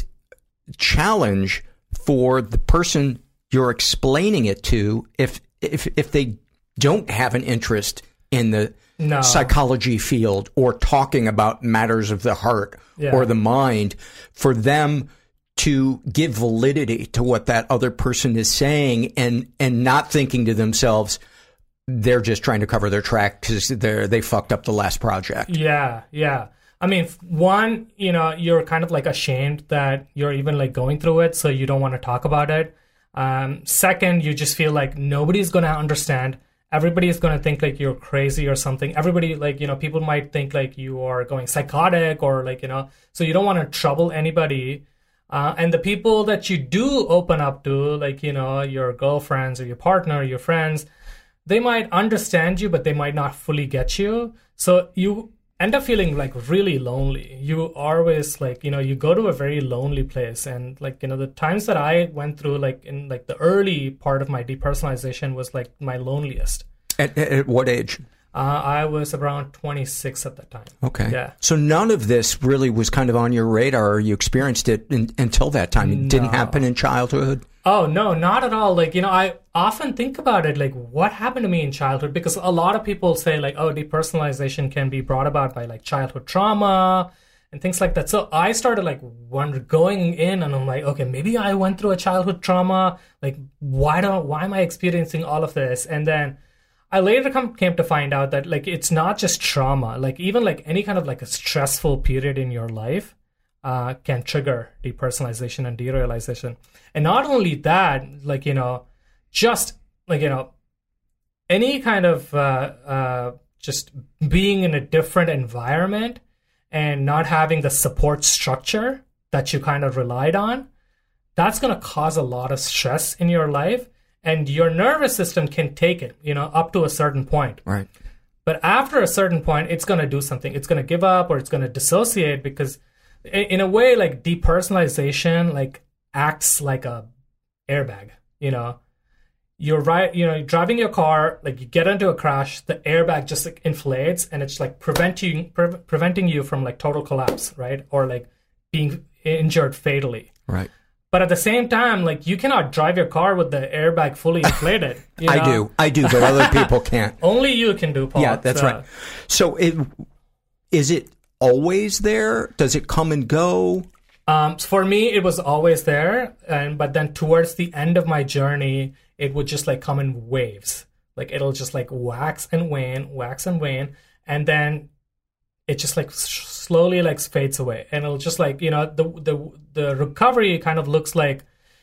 challenge for the person you're explaining it to if if if they don't have an interest in the no. psychology field or talking about matters of the heart yeah. or the mind, for them to give validity to what that other person is saying and and not thinking to themselves, they're just trying to cover their track because they're they fucked up the last project. Yeah, yeah. I mean, one, you know, you're kind of like ashamed that you're even like going through it, so you don't want to talk about it. Um, second, you just feel like nobody's going to understand. Everybody is going to think like you're crazy or something. Everybody, like, you know, people might think like you are going psychotic or like, you know, so you don't want to trouble anybody. Uh, and the people that you do open up to, like, you know, your girlfriends or your partner, or your friends, they might understand you, but they might not fully get you. So you end up feeling like really lonely. You always like, you know, you go to a very lonely place. And like, you know, the times that I went through, like in like the early part of my depersonalization was like my loneliest. At, at what age? Uh, I was around twenty-six at that time. Okay. Yeah. So none of this really was kind of on your radar, or you experienced it in, until that time. It No. didn't happen in childhood? Oh, no, not at all. Like, you know, I often think about it, like, what happened to me in childhood? Because a lot of people say, like, oh, depersonalization can be brought about by, like, childhood trauma and things like that. So I started, like, wonder, going in, and I'm like, okay, maybe I went through a childhood trauma. Like, why don't, why am I experiencing all of this? And then I later come, came to find out that, like, it's not just trauma. Like, even, like, any kind of, like, a stressful period in your life uh, can trigger depersonalization and derealization. And not only that, like, you know, just, like, you know, any kind of uh, uh, just being in a different environment and not having the support structure that you kind of relied on, that's going to cause a lot of stress in your life. And your nervous system can take it, you know, up to a certain point. Right. But after a certain point, it's going to do something. It's going to give up, or it's going to dissociate, because in a way, like, depersonalization, like, acts like a airbag. You know, you're right. You know, you're driving your car, like, you get into a crash, the airbag just like inflates, and it's like preventing pre- preventing you from like total collapse, right? Or like being injured fatally. Right. But at the same time, like, you cannot drive your car with the airbag fully inflated. You know? I do. I do, but other people can't. Only you can do, Paul. Yeah, that's so. right. So it, is it always there? Does it come and go? Um, for me, it was always there. and But then towards the end of my journey, it would just like come in waves. Like, it'll just like wax and wane, wax and wane. And then it just like slowly like fades away, and it'll just like, you know, the the the recovery kind of looks like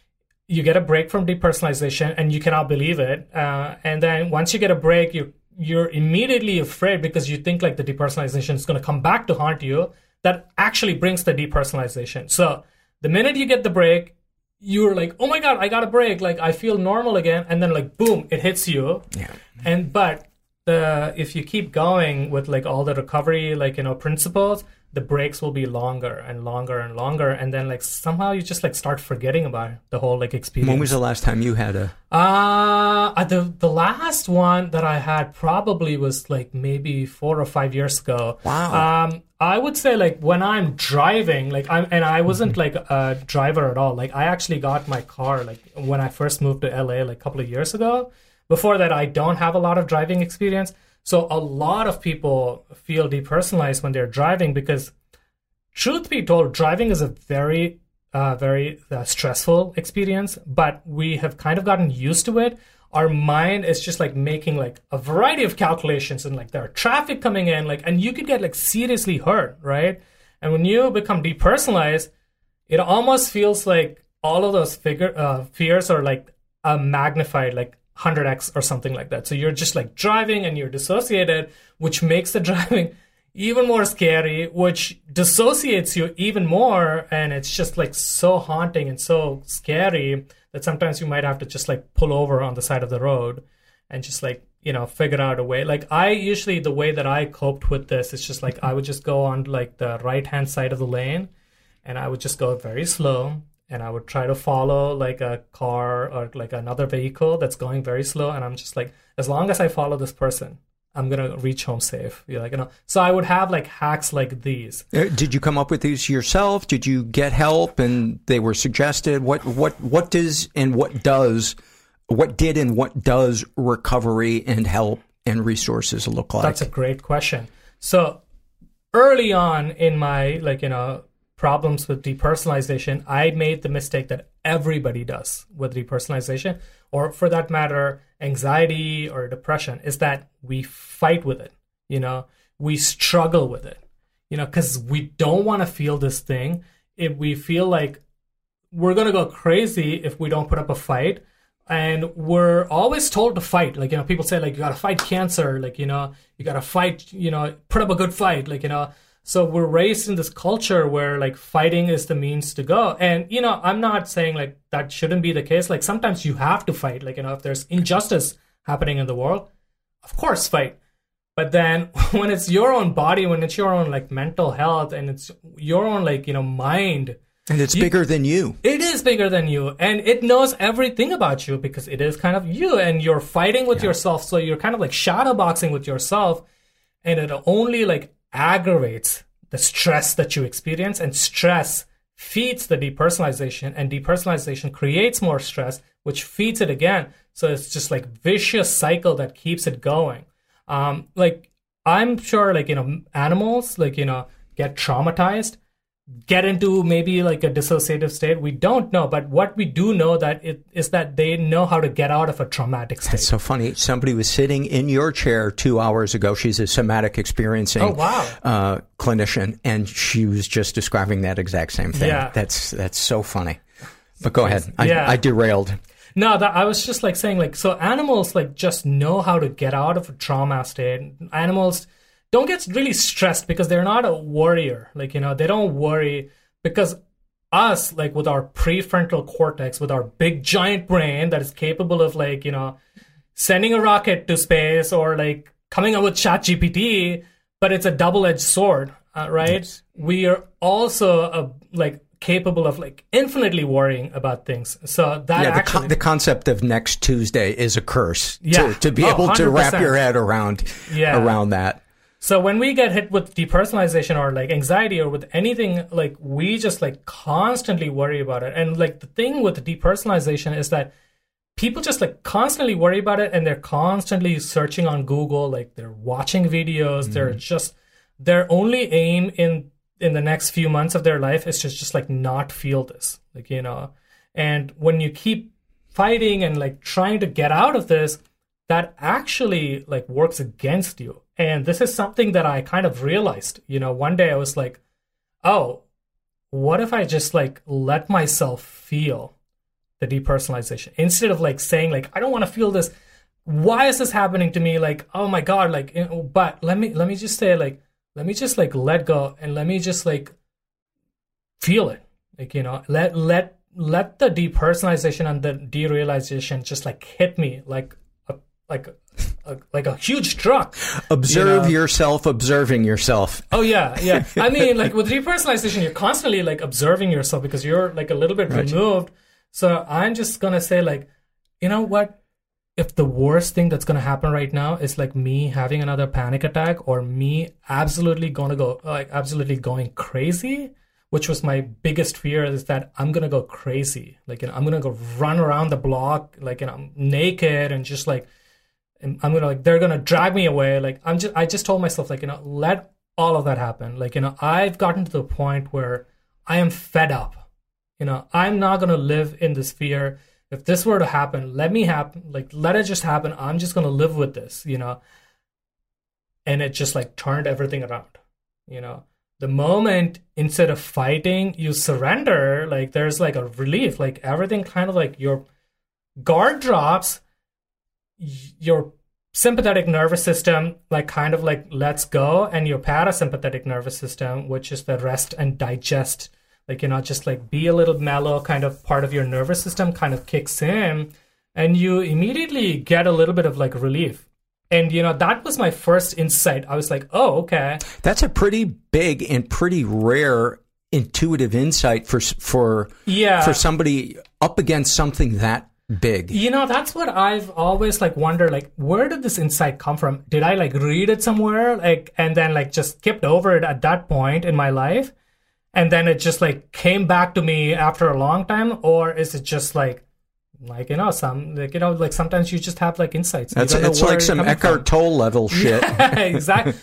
you get a break from depersonalization and you cannot believe it, uh, and then once you get a break, you you're immediately afraid because you think like the depersonalization is going to come back to haunt you. That actually brings the depersonalization. So the minute you get the break, you're like, oh my God, I got a break. Like, I feel normal again. And then like, boom, it hits you. Yeah. And, but the, if you keep going with like all the recovery, like, you know, principles, the breaks will be longer and longer and longer. And then like somehow you just like start forgetting about the whole like experience. When was the last time you had a... Uh, the, the last one that I had probably was like maybe four or five years ago. Wow. Um, I would say like when I'm driving, like I'm, and I wasn't like a driver at all. Like I actually got my car like when I first moved to L A like a couple of years ago. Before that, I don't have a lot of driving experience. So a lot of people feel depersonalized when they're driving because, truth be told, driving is a very, uh, very uh, stressful experience. But we have kind of gotten used to it. Our mind is just like making like a variety of calculations, and like there are traffic coming in, like, and you could get like seriously hurt, right? And when you become depersonalized, it almost feels like all of those figure uh, fears are like uh, magnified, like one hundred x or something like that. So you're just like driving and you're dissociated, which makes the driving even more scary, which dissociates you even more. And it's just like so haunting and so scary that sometimes you might have to just like pull over on the side of the road and just like, you know, figure out a way. Like I usually, the way that I coped with this is just like, I would just go on like the right-hand side of the lane and I would just go very slow. And I would try to follow like a car or like another vehicle that's going very slow. And I'm just like, as long as I follow this person, I'm going to reach home safe. You're like, you know, so I would have like hacks like these. Uh, Did you come up with these yourself? Did you get help and they were suggested? What, what, what does and what does, what did and what does recovery and help and resources look like? That's a great question. So early on in my, like, you know, problems with depersonalization, I made the mistake that everybody does with depersonalization, or for that matter, anxiety or depression, is that we fight with it. You know, we struggle with it, you know, because we don't want to feel this thing. If we feel like we're going to go crazy if we don't put up a fight. And we're always told to fight. Like, you know, people say like, you got to fight cancer. Like, you know, you got to fight, you know, put up a good fight. Like, you know, so we're raised in this culture where like fighting is the means to go. And, you know, I'm not saying like that shouldn't be the case. Like sometimes you have to fight. Like, you know, if there's injustice happening in the world, of course, fight. But then when it's your own body, when it's your own like mental health and it's your own like, you know, mind. And it's you, bigger than you. It is bigger than you. And it knows everything about you because it is kind of you. And you're fighting with yeah. yourself. So you're kind of like shadow boxing with yourself. And it only like aggravates the stress that you experience, and stress feeds the depersonalization, and depersonalization creates more stress, which feeds it again. So it's just like vicious cycle that keeps it going. Um, like I'm sure like, you know, animals, like, you know, get traumatized, get into maybe like a dissociative state. We don't know, but what we do know that it is that they know how to get out of a traumatic state. That's so funny. Somebody was sitting in your chair two hours ago. She's a somatic experiencing oh, wow. uh, clinician, and she was just describing that exact same thing. Yeah. That's that's so funny. But go ahead. I, yeah. I derailed. No, that, I was just like saying like, so animals like just know how to get out of a trauma state. Animals don't get really stressed because they're not a warrior. Like, you know, they don't worry because us, like with our prefrontal cortex, with our big giant brain that is capable of like, you know, sending a rocket to space or like coming up with ChatGPT, but it's a double-edged sword, uh, right? Yes. We are also uh, like capable of like infinitely worrying about things. So that yeah, the, actually... con- the concept of next Tuesday is a curse yeah. to, to be oh, able to one hundred percent. wrap your head around yeah. around that. So when we get hit with depersonalization or like anxiety or with anything, like we just like constantly worry about it. And like the thing with depersonalization is that people just like constantly worry about it, and they're constantly searching on Google, like they're watching videos. Mm-hmm. They're just, their only aim in, in the next few months of their life is just, just like not feel this, like, you know, and when you keep fighting and like trying to get out of this, that actually like works against you. And this is something that I kind of realized, you know, one day I was like, oh, what if I just like let myself feel the depersonalization instead of like saying like, I don't want to feel this. Why is this happening to me? Like, oh my God, like, you know, but let me, let me just say like, let me just like let go and let me just like feel it. Like, you know, let, let, let the depersonalization and the derealization just like hit me like a like a, like a huge truck. Observe you know? yourself observing yourself. Oh yeah, yeah. I mean, like with depersonalization, you're constantly like observing yourself because you're like a little bit Right. removed. So I'm just gonna say like, you know what? If the worst thing that's gonna happen right now is like me having another panic attack or me absolutely gonna go like absolutely going crazy, which was my biggest fear, is that I'm gonna go crazy. Like, you know, I'm gonna go run around the block, like, you know, I'm naked and just like, and I'm gonna like, they're gonna drag me away. Like, I'm just, I just told myself, like, you know, let all of that happen. Like, you know, I've gotten to the point where I am fed up. You know, I'm not gonna live in this fear. If this were to happen, let me happen. Like, let it just happen. I'm just gonna live with this. You know, and it just like turned everything around. You know. The moment instead of fighting, you surrender, like there's like a relief, like everything kind of like your guard drops, your sympathetic nervous system like kind of like lets go, and your parasympathetic nervous system, which is the rest and digest, like, you know, just like be a little mellow kind of part of your nervous system kind of kicks in, and you immediately get a little bit of like relief. And, you know, that was my first insight. I was like, oh, okay. That's a pretty big and pretty rare intuitive insight for for yeah. for somebody up against something that big. You know, that's what I've always like wondered, like, where did this insight come from? Did I like read it somewhere, like, and then like just skipped over it at that point in my life? And then it just like came back to me after a long time? Or is it just like, Like, you know, some, like, you know, like sometimes you just have like insights. That's It's like some Eckhart Tolle level shit. Yeah, exactly.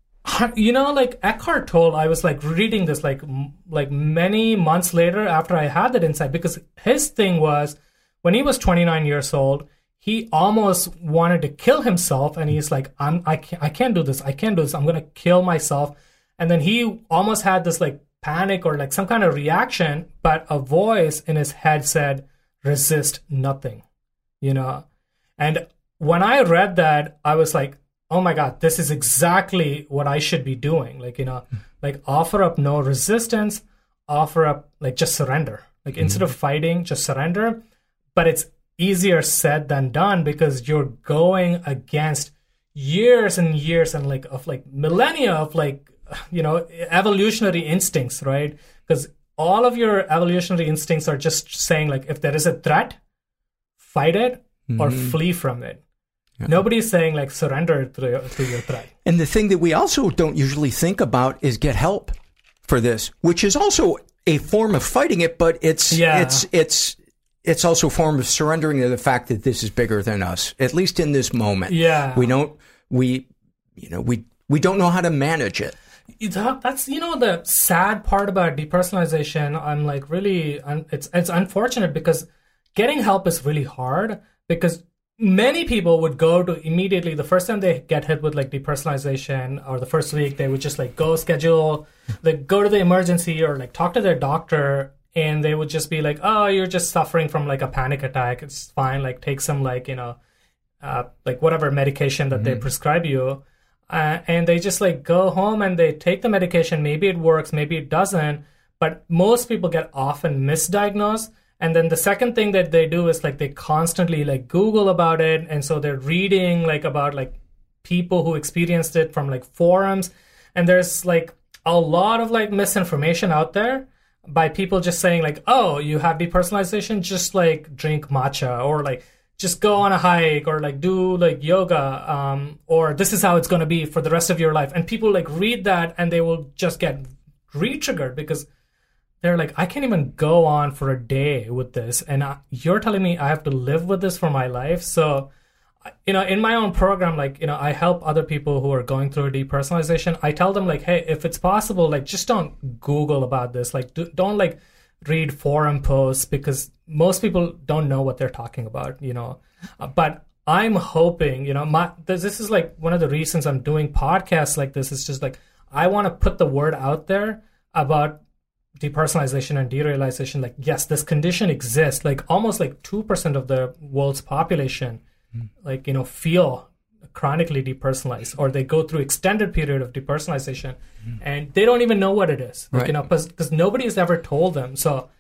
You know, like Eckhart Tolle, I was like reading this like m- like many months later after I had that insight, because his thing was when he was twenty-nine years old, he almost wanted to kill himself. And he's like, I'm, I can't, I can't do this. I can't do this. I'm going to kill myself. And then he almost had this like panic or like some kind of reaction, but a voice in his head said, resist nothing, you know? And when I read that, I was like, oh my God, this is exactly what I should be doing. Like, you know, like offer up no resistance, offer up like just surrender. Like mm-hmm. instead of fighting, just surrender. But it's easier said than done because you're going against years and years and like of like millennia of like, you know, evolutionary instincts, right? Because all of your evolutionary instincts are just saying like, if there is a threat, fight it or mm-hmm. flee from it. Yeah. Nobody's saying like surrender to, to your threat. And the thing that we also don't usually think about is get help for this, which is also a form of fighting it, but it's yeah. it's it's it's also a form of surrendering to the fact that this is bigger than us, at least in this moment. Yeah. We don't we you know, we we don't know how to manage it. That's, you know, the sad part about depersonalization. I'm like really, it's it's unfortunate because getting help is really hard, because many people would go to immediately, the first time they get hit with like depersonalization or the first week, they would just like go schedule, like go to the emergency or like talk to their doctor, and they would just be like, oh, you're just suffering from like a panic attack. It's fine. Like take some like, you know, uh, like whatever medication that mm-hmm. they prescribe you. Uh, and they just like go home and they take the medication. Maybe it works, maybe it doesn't. But most people get often misdiagnosed. And then the second thing that they do is like they constantly like Google about it. And so they're reading like about like people who experienced it from like forums. And there's like a lot of like misinformation out there by people just saying like, oh, you have depersonalization, just like drink matcha, or like just go on a hike, or like do like yoga, um, or this is how it's going to be for the rest of your life. And people like read that and they will just get re-triggered because they're like, I can't even go on for a day with this. And I, you're telling me I have to live with this for my life. So, you know, in my own program, like, you know, I help other people who are going through depersonalization. I tell them like, hey, if it's possible, like just don't Google about this. Like do, don't like read forum posts, because most people don't know what they're talking about, you know. Uh, but I'm hoping, you know, my this, this is like one of the reasons I'm doing podcasts like this. It's just like I want to put the word out there about depersonalization and derealization. Like, yes, this condition exists. Like almost like two percent of the world's population, mm. like, you know, feel chronically depersonalized, or they go through extended period of depersonalization mm. and they don't even know what it is. Like, right. you know, because nobody has ever told them. So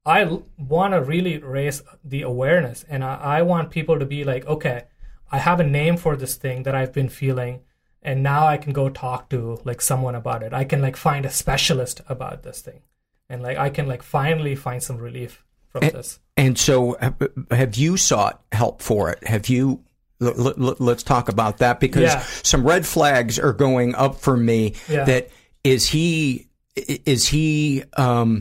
I l- want to really raise the awareness, and I, I want people to be like, okay, I have a name for this thing that I've been feeling, and now I can go talk to like someone about it. I can like find a specialist about this thing, and like I can like finally find some relief from and, this. And so, have you sought help for it? Have you? L- l- let's talk about that, because Yeah. some red flags are going up for me. Yeah. That is he is he um,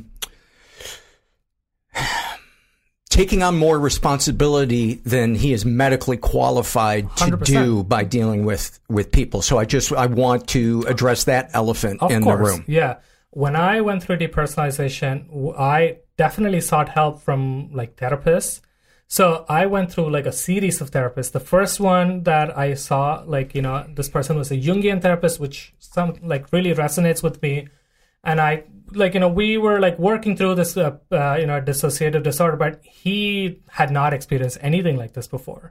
taking on more responsibility than he is medically qualified to one hundred percent. do by dealing with, with people. So I just I want to address that elephant Of in course, the room. yeah. When I went through depersonalization, w- I definitely sought help from like therapists. So I went through like a series of therapists. The first one that I saw, like, you know, this person was a Jungian therapist, which some like really resonates with me. And I, like, you know, we were like working through this, uh, uh, you know, dissociative disorder, but he had not experienced anything like this before.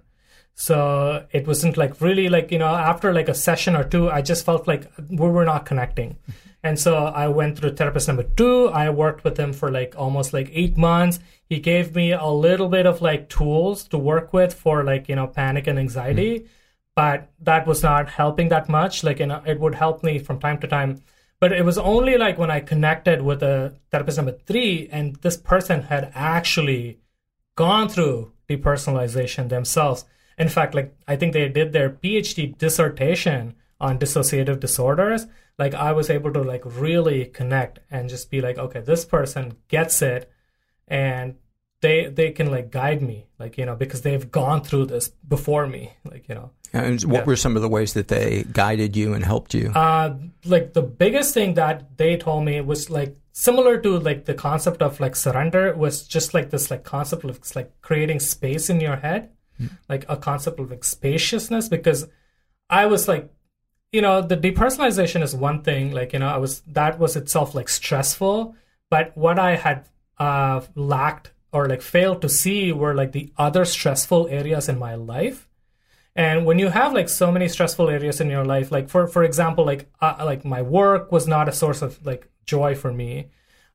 So it wasn't like really like, you know, after like a session or two, I just felt like we were not connecting. And so I went through therapist number two. I worked with him for like almost like eight months. He gave me a little bit of like tools to work with for like, you know, panic and anxiety, mm-hmm. but that was not helping that much. Like, you know, it would help me from time to time. But it was only like when I connected with a therapist number three, and this person had actually gone through depersonalization themselves. In fact, like I think they did their PhD dissertation on dissociative disorders. Like I was able to like really connect and just be like, okay, this person gets it, and they they can like guide me, like, you know, because they've gone through this before me, like, you know. And what Yeah. were some of the ways that they guided you and helped you? Uh, like the biggest thing that they told me was like similar to like the concept of like surrender, was just like this like concept of like creating space in your head, mm. like a concept of like spaciousness. Because I was like, you know, the depersonalization is one thing, like, you know, I was, that was itself like stressful, but what I had uh, lacked or like failed to see were like the other stressful areas in my life. And when you have like so many stressful areas in your life, like for, for example, like, uh, like my work was not a source of like joy for me.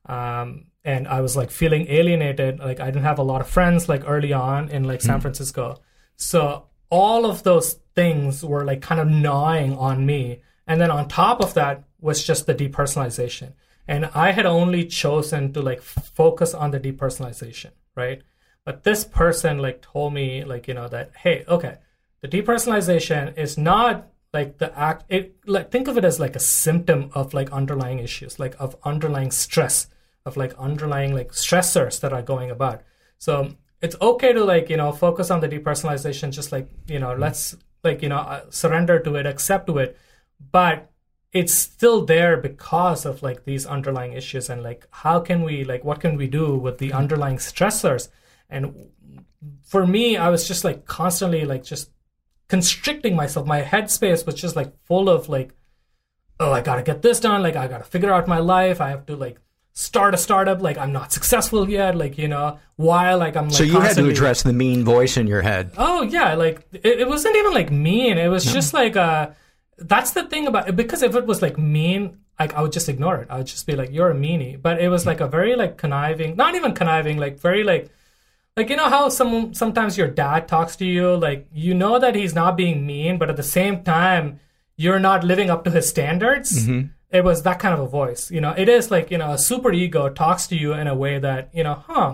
Um, and I was like feeling alienated. Like I didn't have a lot of friends like early on in like San Francisco. So all of those things were like kind of gnawing on me. And then on top of that was just the depersonalization. And I had only chosen to like focus on the depersonalization, right? But this person like told me like, you know, that, hey, okay, the depersonalization is not like the act, it like think of it as like a symptom of like underlying issues, like of underlying stress, of like underlying like stressors that are going about. So it's okay to like, you know, focus on the depersonalization, just like, you know, let's like, you know, uh, surrender to it, accept to it. But it's still there because of like these underlying issues. And like, how can we, like, what can we do with the underlying stressors? And for me, I was just like constantly like just constricting myself. My headspace was just like full of like, oh, I got to get this done. Like, I got to figure out my life. I have to like start a startup. Like, I'm not successful yet. Like, you know, while like I'm like, so you had to constantly- address the mean voice in your head. Oh yeah, like it, it wasn't even like mean. It was no. just like uh that's the thing about it, because if it was like mean, like I would just ignore it. I would just be like, you're a meanie. But it was like a very like conniving, not even conniving, like very like like you know how some sometimes your dad talks to you, like you know that he's not being mean, but at the same time you're not living up to his standards. Mm-hmm. It was that kind of a voice. You know, it is like, you know, a super ego talks to you in a way that, you know, huh.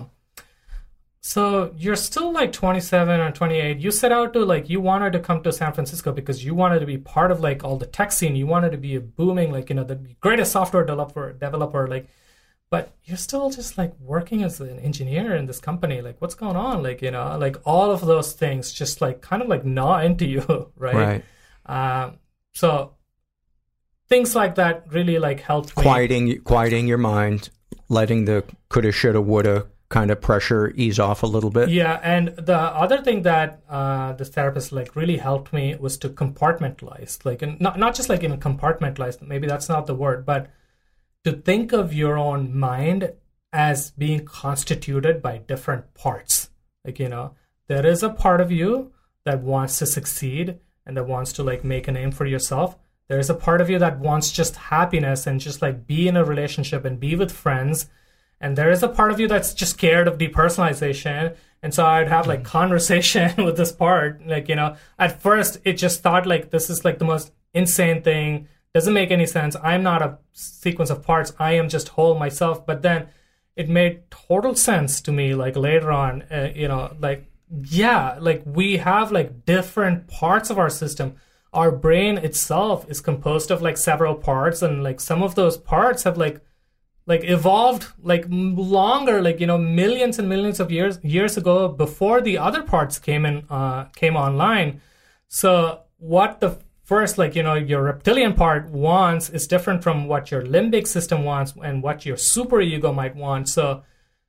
So you're still like twenty-seven or twenty-eight. You set out to like, you wanted to come to San Francisco because you wanted to be part of like all the tech scene. You wanted to be a booming, like, you know, the greatest software developer, developer, like, but you're still just like working as an engineer in this company. Like, what's going on? Like, you know, like all of those things just like kind of like gnaw into you, right? Right. Um, so things like that really like helped me. Quieting, quieting your mind, letting the coulda, shoulda, woulda kind of pressure ease off a little bit. Yeah, and the other thing that uh, this therapist like really helped me was to compartmentalize, like, and not not just like even compartmentalize. Maybe that's not the word, but to think of your own mind as being constituted by different parts. Like, you know, there is a part of you that wants to succeed and that wants to like make a name for yourself. There's a part of you that wants just happiness and just like be in a relationship and be with friends. And there is a part of you that's just scared of depersonalization. And so I'd have like conversation with this part. Like, you know, at first it just thought like, this is like the most insane thing. Doesn't make any sense. I'm not a sequence of parts. I am just whole myself. But then it made total sense to me, like later on, uh, you know, like, yeah, like we have like different parts of our system. Our brain itself is composed of like several parts, and like some of those parts have like like evolved like longer, like, you know, millions and millions of years years ago before the other parts came in uh came online. So what the first, like, you know, your reptilian part wants is different from what your limbic system wants and what your superego might want. So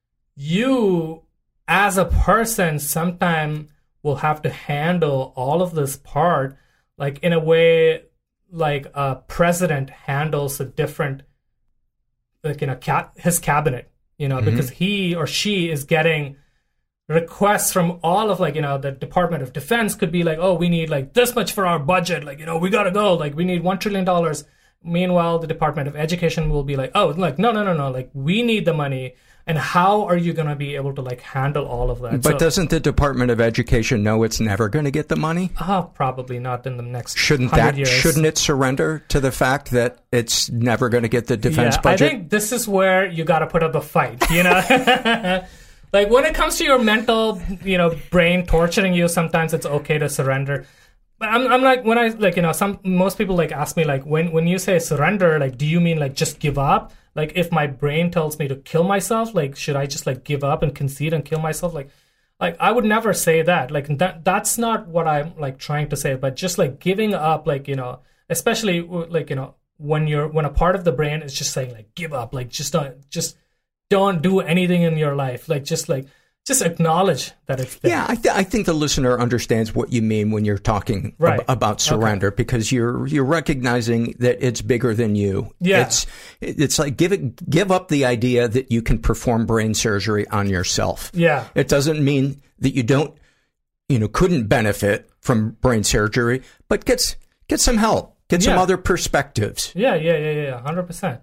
you as a person sometime will have to handle all of this part like in a way like a president handles a different, like, you know, ca- his cabinet, you know, mm-hmm. because he or she is getting requests from all of, like, you know, the Department of Defense could be like, oh, we need like this much for our budget. Like, you know, we got to go. Like, we need one trillion dollars. Meanwhile, the Department of Education will be like, oh, like, no, no, no, no. Like, we need the money. And how are you going to be able to like handle all of that? But so, doesn't the Department of Education know it's never going to get the money? Oh, probably not in the next Shouldn't hundred that years. Shouldn't it surrender to the fact that it's never going to get the defense yeah, budget? I think this is where you got to put up a fight, you know? Like when it comes to your mental, you know, brain torturing you, sometimes it's okay to surrender. But I'm, I'm like, when I, like, you know, some, most people like ask me like, when, when you say surrender, like, do you mean like just give up? Like if my brain tells me to kill myself, like, should I just like give up and concede and kill myself? Like, like I would never say that. Like that, that's not what I'm like trying to say, but just like giving up, like, you know, especially like, you know, when you're, when a part of the brain is just saying like, give up, like, just don't, just don't do anything in your life. Like, just like, just acknowledge that it's there. Yeah, I, th- I think the listener understands what you mean when you're talking right. ab- about surrender, okay. because you're you're recognizing that it's bigger than you. Yeah. It's it's like give it give up the idea that you can perform brain surgery on yourself. Yeah. It doesn't mean that you don't, you know, couldn't benefit from brain surgery, but get get some help, get some yeah. other perspectives. Yeah, yeah, yeah, yeah, one hundred percent.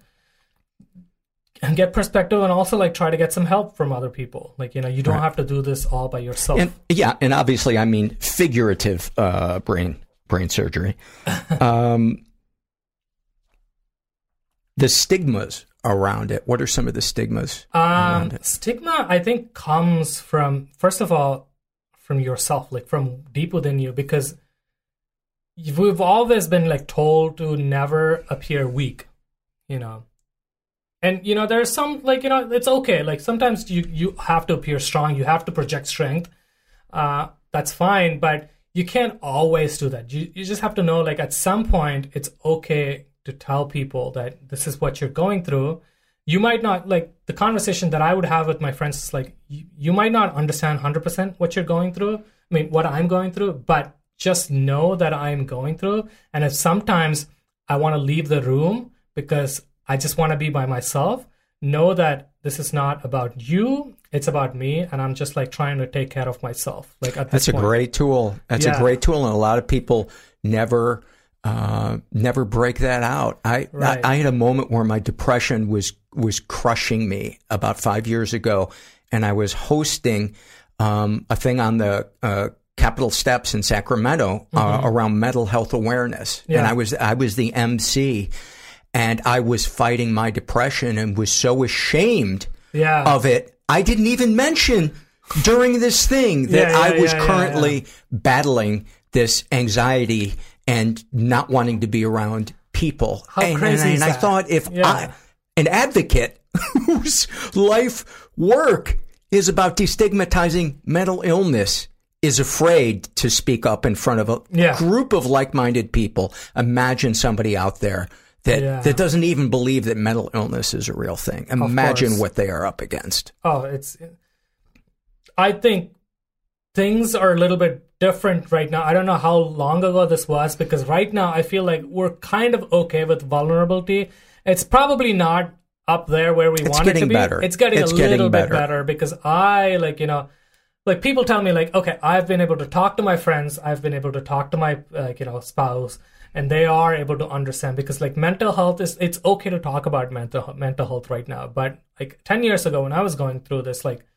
And get perspective, and also like try to get some help from other people. Like, you know, you don't right. have to do this all by yourself. And, yeah, and obviously, I mean figurative uh, brain brain surgery. um, the stigmas around it. What are some of the stigmas um, around it? Stigma, I think, comes from, first of all, from yourself, like from deep within you, because we've always been like told to never appear weak, you know. And, you know, there's some, like, you know, it's okay. Like, sometimes you, you have to appear strong. You have to project strength. Uh, that's fine. But you can't always do that. You, you just have to know, like, at some point, it's okay to tell people that this is what you're going through. You might not, like, the conversation that I would have with my friends is, like, you, you might not understand one hundred percent what you're going through. I mean, what I'm going through. But just know that I'm going through. And if sometimes I want to leave the room because I just want to be by myself, know that this is not about you, it's about me, and I'm just like trying to take care of myself. Like at this That's a point. great tool. That's Yeah. a great tool, and a lot of people never uh, never break that out. I, Right. I I had a moment where my depression was was crushing me about five years ago, and I was hosting um, a thing on the uh, Capitol steps in Sacramento uh, Mm-hmm. around mental health awareness, Yeah. and I was I was the M C. And I was fighting my depression and was so ashamed Yeah. of it. I didn't even mention during this thing that Yeah, yeah, I was yeah, yeah, currently yeah. battling this anxiety and not wanting to be around people. How and, crazy and, is and I that? thought if Yeah. I, an advocate whose life work is about destigmatizing mental illness, is afraid to speak up in front of a Yeah. group of like-minded people, imagine somebody out there that, Yeah. that doesn't even believe that mental illness is a real thing. Imagine course. what they are up against. Oh, it's. I think things are a little bit different right now. I don't know how long ago this was, because right now I feel like we're kind of okay with vulnerability. It's probably not up there where we It's want it to getting be. better. It's getting It's a getting little better. bit better, because I, like, you know, like people tell me like, okay, I've been able to talk to my friends, I've been able to talk to my like you know spouse, and they are able to understand, because like mental health is, it's okay to talk about mental mental health right now, but like ten years ago when I was going through this, like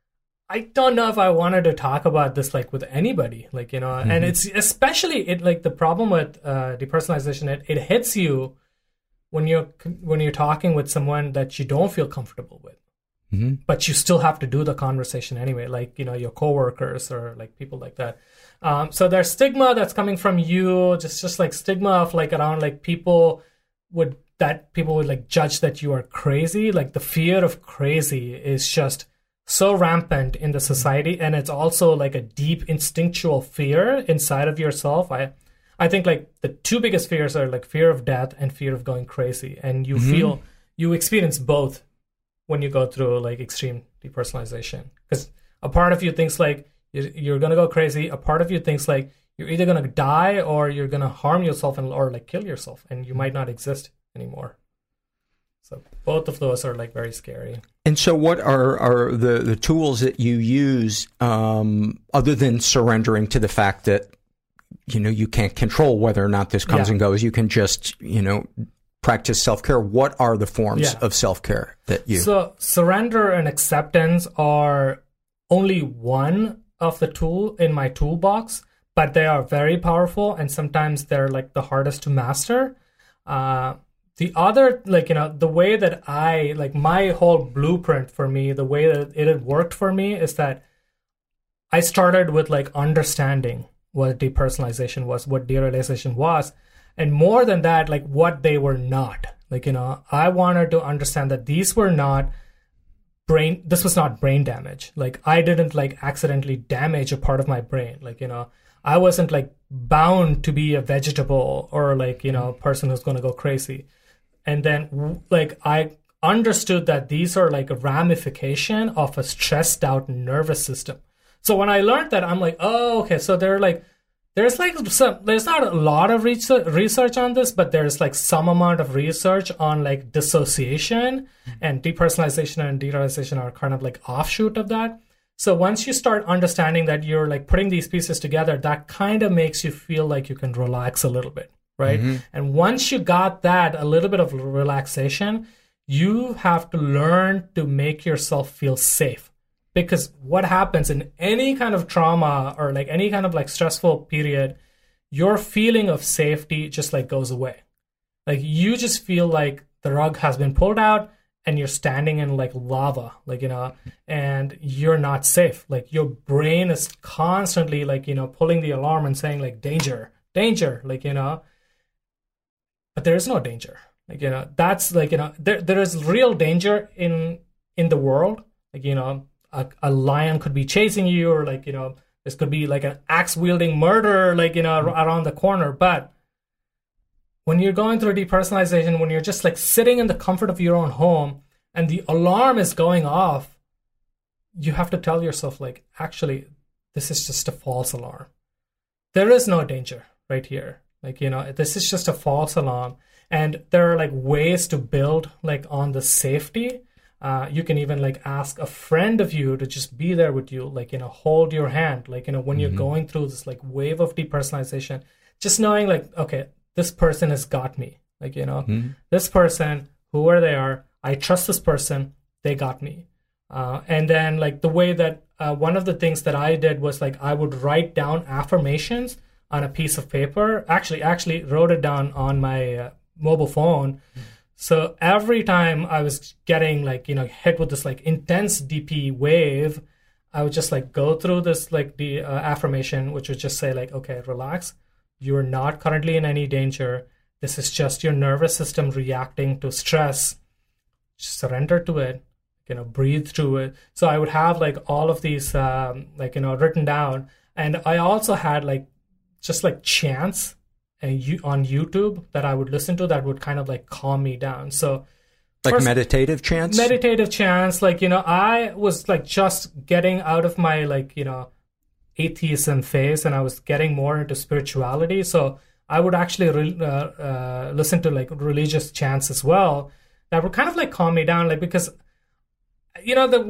I don't know if I wanted to talk about this like with anybody, like you know, mm-hmm. and it's especially it like the problem with uh, depersonalization, it, it hits you when you're when you're talking with someone that you don't feel comfortable with. Mm-hmm. But you still have to do the conversation anyway, like, you know, your coworkers or like people like that. Um, so there's stigma that's coming from you, just, just like stigma of like around like people would, that people would like judge that you are crazy. Like the fear of crazy is just so rampant in the society. And it's also like a deep instinctual fear inside of yourself. I, I think like the two biggest fears are like fear of death and fear of going crazy. And you mm-hmm. feel, you experience both when you go through like extreme depersonalization, because a part of you thinks like you're, you're going to go crazy. A part of you thinks like you're either going to die or you're going to harm yourself and or like kill yourself, and you might not exist anymore. So both of those are like very scary. And so what are, are the, the tools that you use um, other than surrendering to the fact that, you know, you can't control whether or not this comes yeah. and goes. You can just, you know, practice self-care. What are the forms yeah. of self-care that you... So surrender and acceptance are only one of the tool in my toolbox, but they are very powerful, and sometimes they're like the hardest to master. Uh, the other, like, you know, the way that I, like my whole blueprint for me, the way that it had worked for me is that I started with like understanding what depersonalization was, what derealization was. And more than that, like what they were not. Like, you know, I wanted to understand that these were not brain, this was not brain damage. Like I didn't like accidentally damage a part of my brain. Like, you know, I wasn't like bound to be a vegetable or like, you know, a person who's going to go crazy. And then like I understood that these are like a ramification of a stressed out nervous system. So when I learned that, I'm like, oh, okay. So they're like, There's like some, there's not a lot of research on this, but there's like some amount of research on like dissociation, and depersonalization and derealization are kind of like offshoot of that. So once you start understanding that you're like putting these pieces together, that kind of makes you feel like you can relax a little bit, right? Mm-hmm. And once you got that, a little bit of relaxation, you have to learn to make yourself feel safe. Because what happens in any kind of trauma or like any kind of like stressful period, your feeling of safety just like goes away. Like you just feel like the rug has been pulled out and you're standing in like lava, like, you know, and you're not safe. Like your brain is constantly like, you know, pulling the alarm and saying like danger, danger, like, you know, but there is no danger. Like, you know, that's like, you know, there there is real danger in in the world. Like, you know, A, a lion could be chasing you, or like, you know, this could be like an axe wielding murderer, like, you know, around the corner. But when you're going through depersonalization, when you're just like sitting in the comfort of your own home and the alarm is going off, you have to tell yourself like, actually, this is just a false alarm. There is no danger right here. Like, you know, this is just a false alarm. And there are like ways to build like on the safety. Uh, you can even like ask a friend of you to just be there with you, like, you know, hold your hand, like, you know, when mm-hmm. you're going through this like wave of depersonalization, just knowing like, okay, this person has got me, like, you know, mm-hmm. this person, whoever they are, I trust this person, they got me. Uh, and then like the way that uh, one of the things that I did was like, I would write down affirmations on a piece of paper, actually, actually wrote it down on my uh, mobile phone. Mm-hmm. So every time I was getting like, you know, hit with this like intense D P wave, I would just like go through this like the uh, affirmation, which would just say like, okay, relax. You're not currently in any danger. This is just your nervous system reacting to stress. Just surrender to it, you know, breathe through it. So I would have like all of these um, like, you know, written down. And I also had like just like chants and you on YouTube that I would listen to that would kind of like calm me down. So like first, meditative chants? Meditative chants. Like, you know, I was like just getting out of my like, you know, atheism phase, and I was getting more into spirituality. So I would actually re- uh, uh, listen to like religious chants as well that would kind of like calm me down. Like, because, you know, the, with,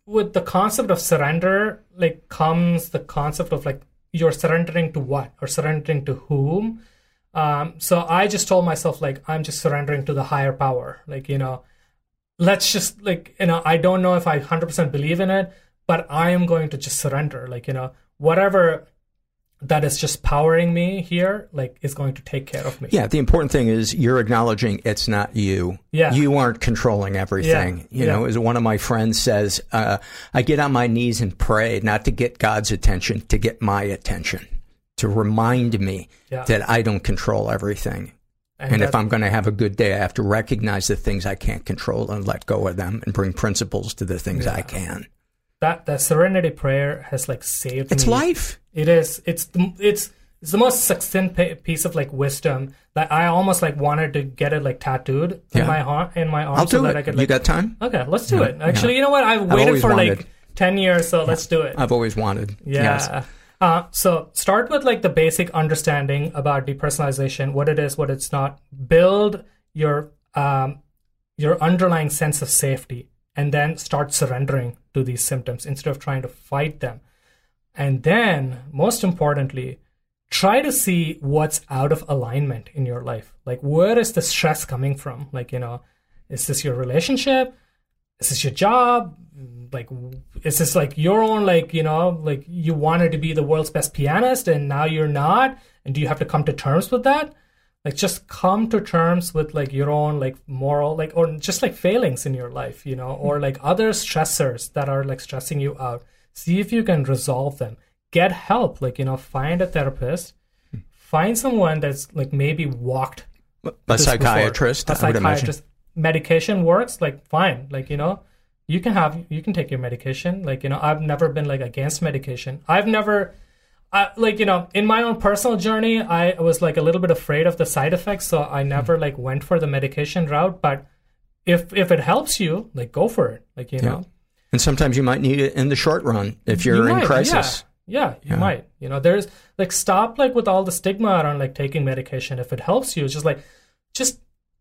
with the concept of surrender, like comes the concept of like you're surrendering to what or surrendering to whom. Um, so I just told myself like I'm just surrendering to the higher power. Like, you know, let's just like, you know, I don't know if I one hundred percent believe in it, but I am going to just surrender. Like, you know, whatever that is just powering me here, like, is going to take care of me. Yeah, the important thing is you're acknowledging it's not you. Yeah. You aren't controlling everything. Yeah. You Yeah. know, as one of my friends says, uh, I get on my knees and pray, not to get God's attention, to get my attention, to remind me Yeah. that I don't control everything. And, And that, if I'm going to have a good day, I have to recognize the things I can't control and let go of them and bring principles to the things Yeah. I can. that that serenity prayer has like saved It's me. life. It is. It's the, it's it's the most succinct pa- piece of like wisdom that I almost like wanted to get it like tattooed Yeah. in my ha- in my arm I'll so do that it. I could you like. got time? Okay, let's do Yeah. it. Actually, Yeah. you know what? I've waited always for wanted. like ten years, so let's do it. I've always wanted. Yeah. Yes. Uh, so start with like the basic understanding about depersonalization, what it is, what it's not. Build your um, your underlying sense of safety, and then start surrendering to these symptoms instead of trying to fight them. And then, most importantly, try to see what's out of alignment in your life. Like, where is the stress coming from? Like, you know, is this your relationship? Is this your job? Like, is this like your own, like, you know, like you wanted to be the world's best pianist and now you're not? And do you have to come to terms with that? Like, just come to terms with like your own like moral, like, or just like failings in your life, you know, or like other stressors that are like stressing you out. See if you can resolve them. Get help, like, you know, find a therapist, find someone that's like maybe walked A this psychiatrist, before. A I would imagine. psychiatrist. Medication works, like, fine, like, you know, you can have, you can take your medication. Like, you know, I've never been like against medication. I've never, I, like, you know, in my own personal journey, I was like a little bit afraid of the side effects, so I never like went for the medication route. But if if it helps you, like, go for it, like, you Yeah. know. And sometimes you might need it in the short run if you're You in might, crisis. Yeah, yeah, you Yeah. might. You know, there's like, stop like with all the stigma around like taking medication. If it helps you, it's just like, just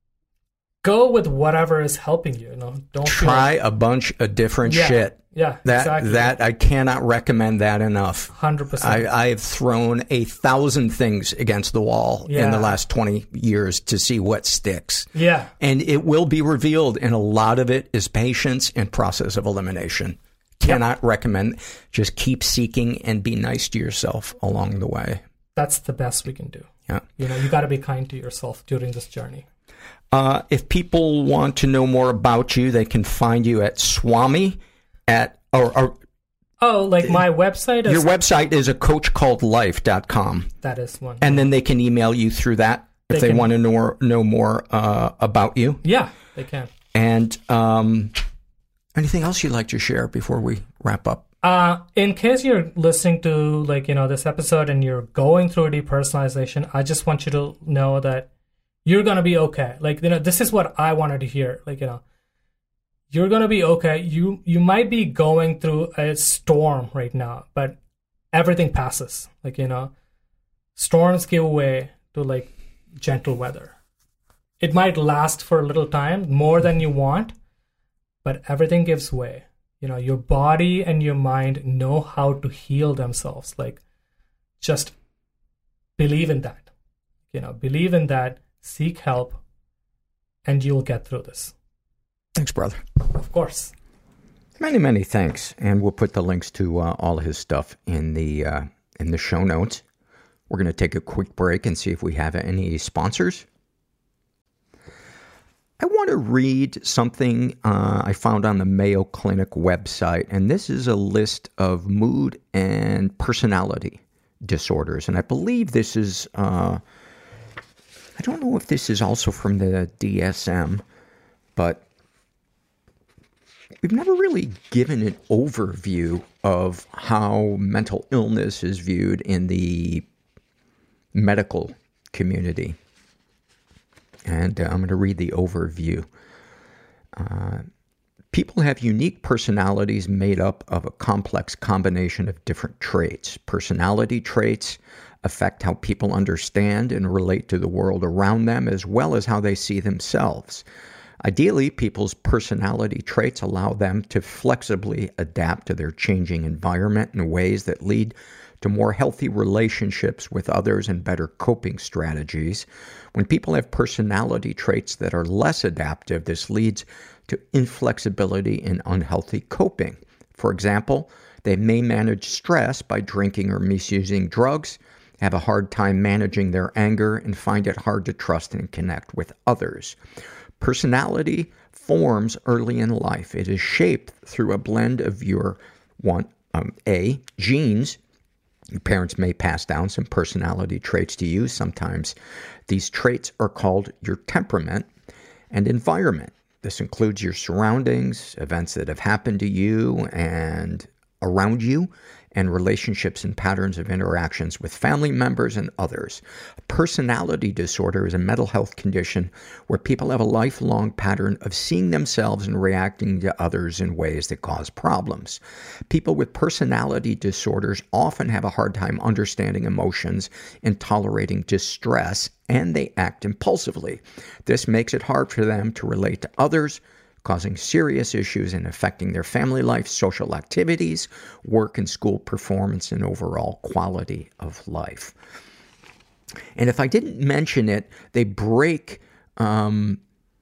go with whatever is helping you. You know, don't feel Try like, a bunch of different Yeah. shit. yeah, That exactly. that I cannot recommend that enough. Hundred percent. I, I have thrown a thousand things against the wall in the Yeah. last twenty years to see what sticks. Yeah, And it will be revealed, and a lot of it is patience and process of elimination. Cannot recommend. Just keep seeking and be nice to yourself along the way. that's the best we can do. Yeah. You know, you got to be kind to yourself during this journey. Uh, if people want to know more about you, they can find you at Swami at or, or Oh, like my website is your website is a coach called life dot com. that is one. And then they can email you through that if They they, can. want to know, know more uh, about you. Yeah, they can. And um, anything else you'd like to share before we wrap up? Uh, in case you're listening to like, you know, this episode and you're going through depersonalization, I just want you to know that you're going to be okay. Like, you know, this is what I wanted to hear. Like, you know, you're going to be okay. You, you might be going through a storm right now, but everything passes. Like, you know, storms give way to like gentle weather. It might last for a little time, more than you want, but everything gives way. You know, your body and your mind know how to heal themselves. Like, just believe in that. You know, believe in that, seek help, and you'll get through this. Thanks, brother. Of course. Many, many thanks. And we'll put the links to uh, all of his stuff in the uh, in the show notes. We're going to take a quick break and see if we have any sponsors. I want to read something uh, I found on the Mayo Clinic website, and this is a list of mood and personality disorders. And I believe this is, uh, I don't know if this is also from the D S M, but we've never really given an overview of how mental illness is viewed in the medical community. And uh, I'm going to read the overview. Uh, people have unique personalities made up of a complex combination of different traits. Personality traits affect how people understand and relate to the world around them, as well as how they see themselves. Ideally, people's personality traits allow them to flexibly adapt to their changing environment in ways that lead to more healthy relationships with others and better coping strategies. When people have personality traits that are less adaptive, this leads to inflexibility and unhealthy coping. For example, they may manage stress by drinking or misusing drugs, have a hard time managing their anger, and find it hard to trust and connect with others. Personality forms early in life. It is shaped through a blend of your one, um, A, genes. Your parents may pass down some personality traits to you. Sometimes these traits are called your temperament and environment. This includes your surroundings, events that have happened to you and around you, and relationships and patterns of interactions with family members and others. Personality disorder is a mental health condition where people have a lifelong pattern of seeing themselves and reacting to others in ways that cause problems. People with personality disorders often have a hard time understanding emotions and tolerating distress, and they act impulsively. This makes it hard for them to relate to others, causing serious issues and affecting their family life, social activities, work and school performance, and overall quality of life. And if I didn't mention it, they break um,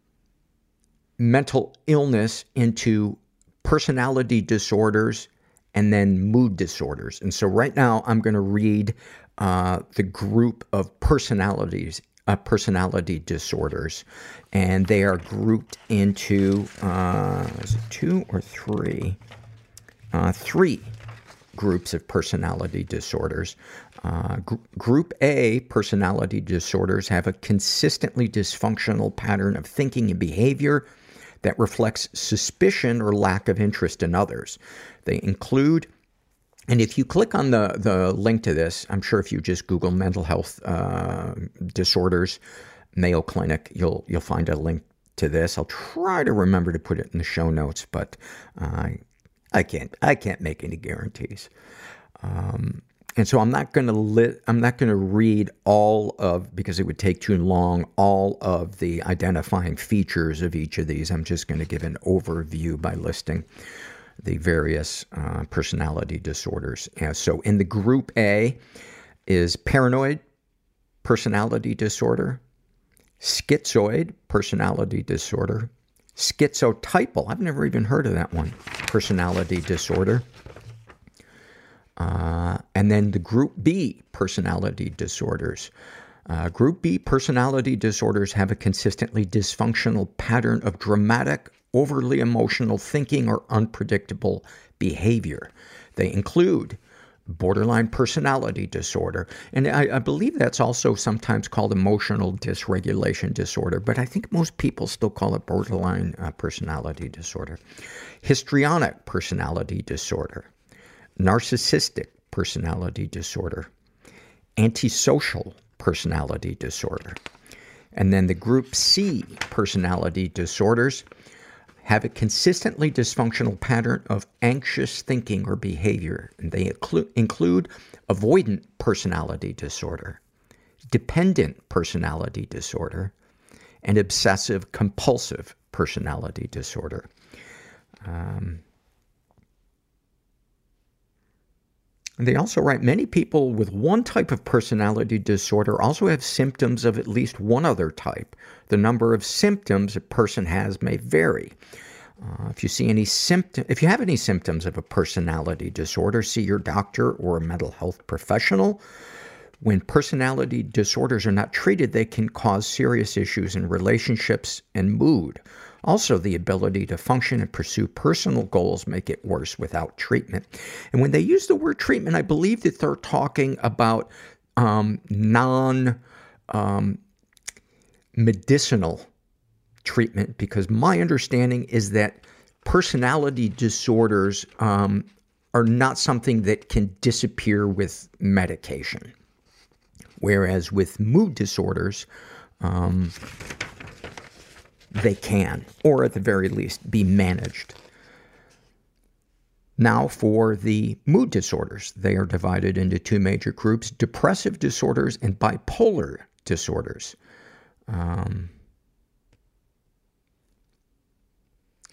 mental illness into personality disorders and then mood disorders. And so right now I'm going to read uh, the group of personalities Uh, personality disorders, and they are grouped into uh, is it two or three? Uh, three groups of personality disorders. Uh, gr- group A personality disorders have a consistently dysfunctional pattern of thinking and behavior that reflects suspicion or lack of interest in others. They include And if you click on the, the link to this, I'm sure if you just Google mental health uh, disorders, Mayo Clinic, you'll you'll find a link to this. I'll try to remember to put it in the show notes, but uh, I can't I can't make any guarantees. Um, and so I'm not going to li- I'm not going to read all of, because it would take too long, all of the identifying features of each of these. I'm just going to give an overview by listing the various uh, personality disorders. And so in the group A is paranoid personality disorder, schizoid personality disorder, schizotypal, I've never even heard of that one, personality disorder. Uh, and then the group B personality disorders. Uh, group B personality disorders have a consistently dysfunctional pattern of dramatic, overly emotional thinking or unpredictable behavior. They include borderline personality disorder, and I, I believe that's also sometimes called emotional dysregulation disorder, but I think most people still call it borderline uh, personality disorder. Histrionic personality disorder, narcissistic personality disorder, antisocial personality disorder. And then the group C personality disorders have a consistently dysfunctional pattern of anxious thinking or behavior. And they inclu- include avoidant personality disorder, dependent personality disorder, and obsessive compulsive personality disorder. Um, And they also write, many people with one type of personality disorder also have symptoms of at least one other type. The number of symptoms a person has may vary. Uh, if you see any symptom, if you have any symptoms of a personality disorder, see your doctor or a mental health professional. When personality disorders are not treated, they can cause serious issues in relationships and mood. Also, the ability to function and pursue personal goals make it worse without treatment. And when they use the word treatment, I believe that they're talking about um, non um, medicinal treatment, because my understanding is that personality disorders um, are not something that can disappear with medication. Whereas with mood disorders, um, they can, or at the very least, be managed. Now for the mood disorders. They are divided into two major groups: depressive disorders and bipolar disorders. Um,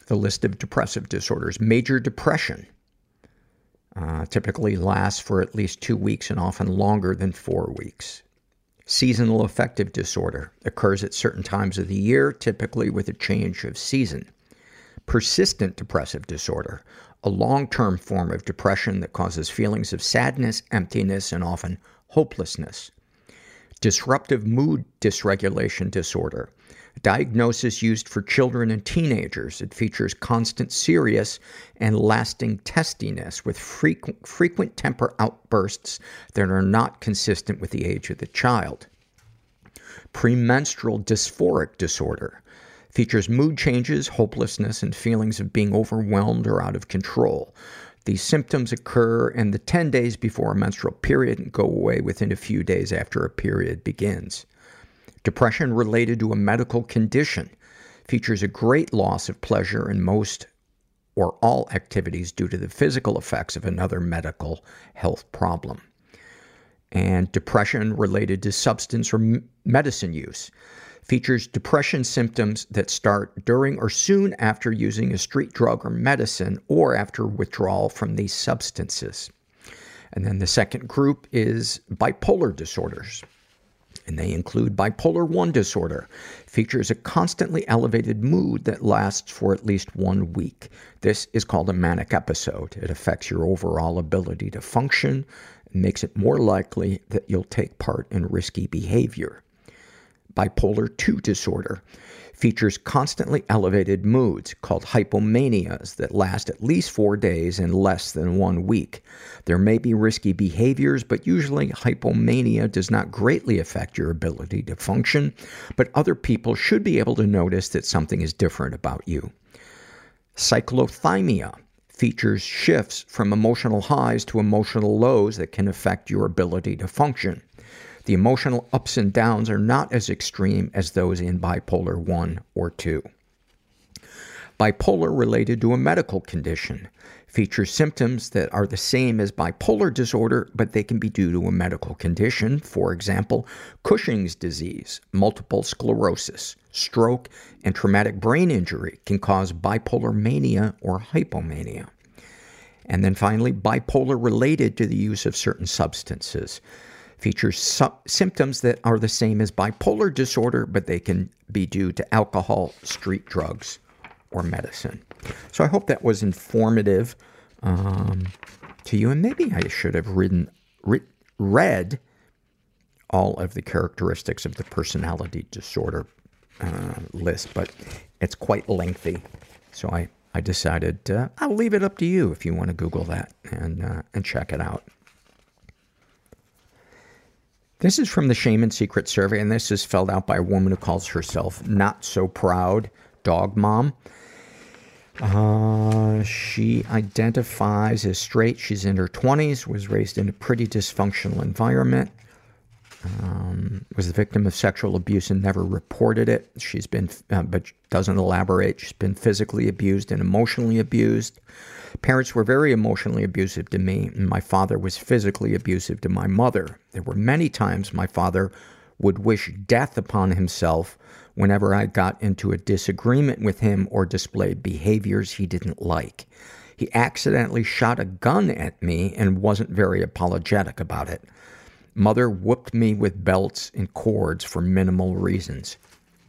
the list of depressive disorders. Major depression uh, typically lasts for at least two weeks and often longer than four weeks. Seasonal affective disorder occurs at certain times of the year, typically with a change of season. Persistent depressive disorder, a long-term form of depression that causes feelings of sadness, emptiness, and often hopelessness. Disruptive mood dysregulation disorder, a diagnosis used for children and teenagers. It features constant serious and lasting testiness with frequent, frequent temper outbursts that are not consistent with the age of the child. Premenstrual dysphoric disorder features mood changes, hopelessness, and feelings of being overwhelmed or out of control. These symptoms occur in the ten days before a menstrual period and go away within a few days after a period begins. Depression related to a medical condition features a great loss of pleasure in most or all activities due to the physical effects of another medical health problem. And depression related to substance or m- medicine use features depression symptoms that start during or soon after using a street drug or medicine or after withdrawal from these substances. And then the second group is bipolar disorders. And they include bipolar one disorder, features a constantly elevated mood that lasts for at least one week. This is called a manic episode. It affects your overall ability to function and makes it more likely that you'll take part in risky behavior. Bipolar two disorder features constantly elevated moods called hypomanias that last at least four days and less than one week. There may be risky behaviors, but usually hypomania does not greatly affect your ability to function, but other people should be able to notice that something is different about you. Cyclothymia features shifts from emotional highs to emotional lows that can affect your ability to function. The emotional ups and downs are not as extreme as those in bipolar one or two. Bipolar related to a medical condition features symptoms that are the same as bipolar disorder, but they can be due to a medical condition. For example, Cushing's disease, multiple sclerosis, stroke, and traumatic brain injury can cause bipolar mania or hypomania. And then finally, bipolar related to the use of certain substances features su- symptoms that are the same as bipolar disorder, but they can be due to alcohol, street drugs, or medicine. So I hope that was informative um, to you, and maybe I should have written, re- read all of the characteristics of the personality disorder uh, list, but it's quite lengthy, so I, I decided uh, I'll leave it up to you if you want to Google that and uh, and check it out. This is from the Shame and Secret survey, and this is filled out by a woman who calls herself Not So Proud Dog Mom. Uh, she identifies as straight. She's in her twenties, was raised in a pretty dysfunctional environment, um, was the victim of sexual abuse and never reported it. She's been, uh, but doesn't elaborate. She's been physically abused and emotionally abused. Parents were very emotionally abusive to me, and my father was physically abusive to my mother. There were many times my father would wish death upon himself whenever I got into a disagreement with him or displayed behaviors he didn't like. He accidentally shot a gun at me and wasn't very apologetic about it. Mother whooped me with belts and cords for minimal reasons.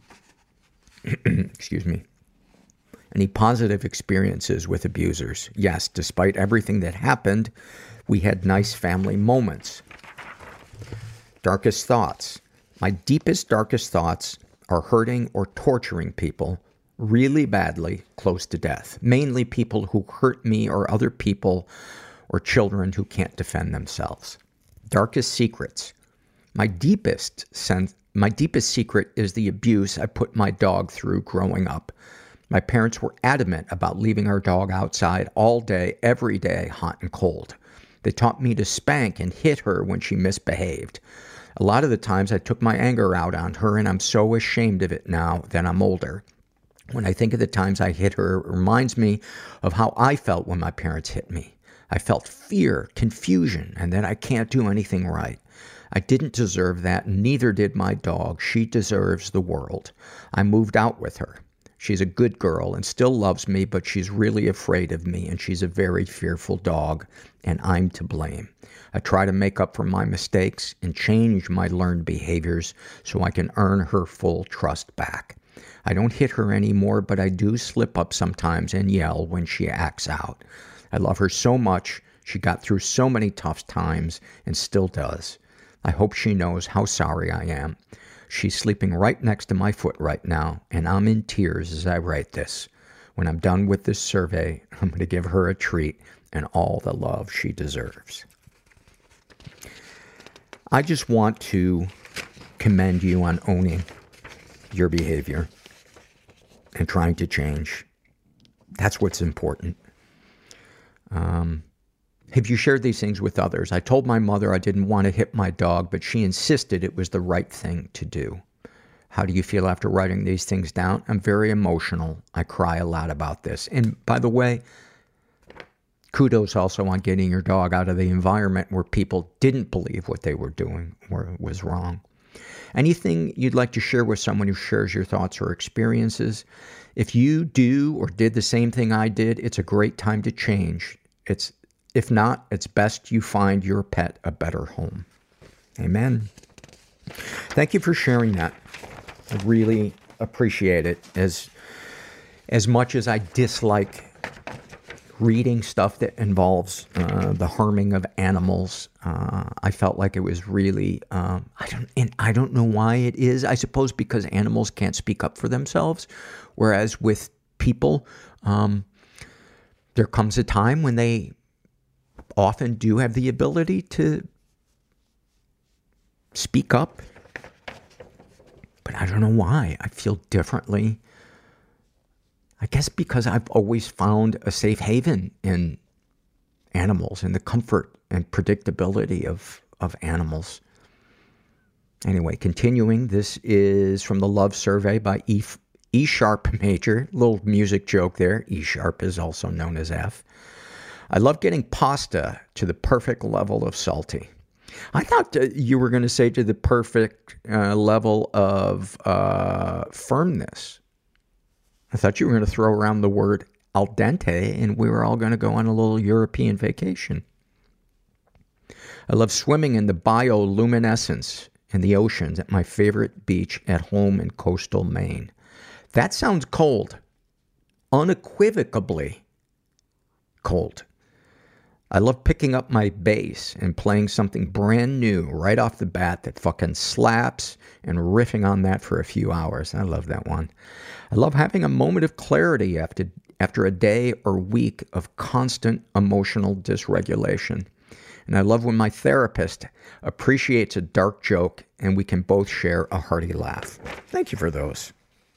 Excuse me. Any positive experiences with abusers? Yes, despite everything that happened, we had nice family moments. Darkest thoughts. My deepest, darkest thoughts are hurting or torturing people really badly close to death. Mainly people who hurt me or other people or children who can't defend themselves. Darkest secrets. My deepest sense, my deepest secret is the abuse I put my dog through growing up. My parents were adamant about leaving our dog outside all day, every day, hot and cold. They taught me to spank and hit her when she misbehaved. A lot of the times I took my anger out on her, and I'm so ashamed of it now that I'm older. When I think of the times I hit her, it reminds me of how I felt when my parents hit me. I felt fear, confusion, and that I can't do anything right. I didn't deserve that, and neither did my dog. She deserves the world. I moved out with her. She's a good girl and still loves me, but she's really afraid of me, and she's a very fearful dog, and I'm to blame. I try to make up for my mistakes and change my learned behaviors so I can earn her full trust back. I don't hit her anymore, but I do slip up sometimes and yell when she acts out. I love her so much. She got through so many tough times and still does. I hope she knows how sorry I am. She's sleeping right next to my foot right now, and I'm in tears as I write this. When I'm done with this survey, I'm going to give her a treat and all the love she deserves. I just want to commend you on owning your behavior and trying to change. That's what's important. Um, have you shared these things with others? I told my mother I didn't want to hit my dog, but she insisted it was the right thing to do. How do you feel after writing these things down? I'm very emotional. I cry a lot about this. And by the way, kudos also on getting your dog out of the environment where people didn't believe what they were doing or was wrong. Anything you'd like to share with someone who shares your thoughts or experiences? If you do or did the same thing I did, it's a great time to change. It's, if not, it's best you find your pet a better home. Amen. Thank you for sharing that. I really appreciate it. As, as much as I dislike reading stuff that involves uh, the harming of animals, uh, I felt like it was really, um, I don't, and I don't know why it is. I suppose because animals can't speak up for themselves, whereas with people, um, there comes a time when they often do have the ability to speak up. But I don't know why. I feel differently. I guess because I've always found a safe haven in animals and the comfort and predictability of, of animals. Anyway, continuing, this is from the Love Survey by E, E Sharp Major. Little music joke there. E Sharp is also known as F. I love getting pasta to the perfect level of salty. I thought uh, you were going to say to the perfect uh, level of uh, firmness. I thought you were going to throw around the word al dente and we were all going to go on a little European vacation. I love swimming in the bioluminescence in the oceans at my favorite beach at home in coastal Maine. That sounds cold. Unequivocally cold. I love picking up my bass and playing something brand new right off the bat that fucking slaps and riffing on that for a few hours. I love that one. I love having a moment of clarity after, after a day or week of constant emotional dysregulation. And I love when my therapist appreciates a dark joke and we can both share a hearty laugh. Thank you for those.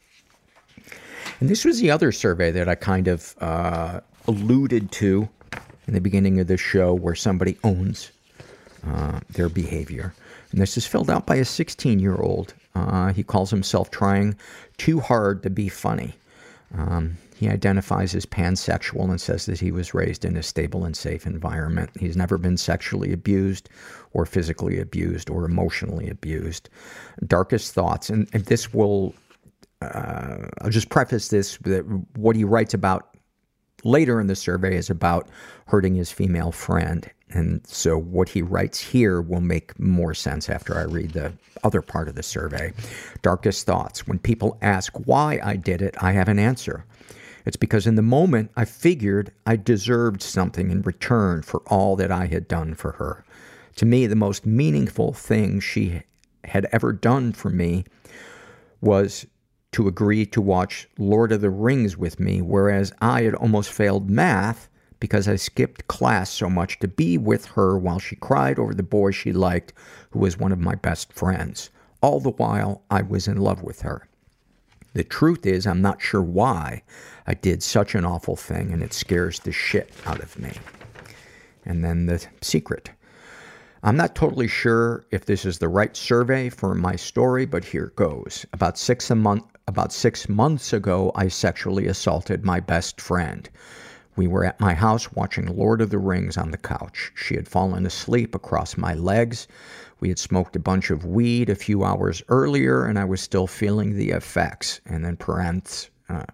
And this was the other survey that I kind of uh, alluded to in the beginning of this show, where somebody owns uh, their behavior. And this is filled out by a sixteen-year-old. Uh, he calls himself trying too hard to be funny. Um, he identifies as pansexual and says that he was raised in a stable and safe environment. He's never been sexually abused or physically abused or emotionally abused. Darkest thoughts, and, and this will, uh, I'll just preface this, that what he writes about later in the survey is about hurting his female friend. And so what he writes here will make more sense after I read the other part of the survey. Darkest thoughts. When people ask why I did it, I have an answer. It's because in the moment I figured I deserved something in return for all that I had done for her. To me, the most meaningful thing she had ever done for me was to agree to watch Lord of the Rings with me, whereas I had almost failed math because I skipped class so much to be with her while she cried over the boy she liked, who was one of my best friends. All the while, I was in love with her. The truth is, I'm not sure why I did such an awful thing, and it scares the shit out of me. And then the secret. I'm not totally sure if this is the right survey for my story, but here goes. About six a month, about six months ago, I sexually assaulted my best friend. We were at my house watching Lord of the Rings on the couch. She had fallen asleep across my legs. We had smoked a bunch of weed a few hours earlier, and I was still feeling the effects. And then parents, Uh,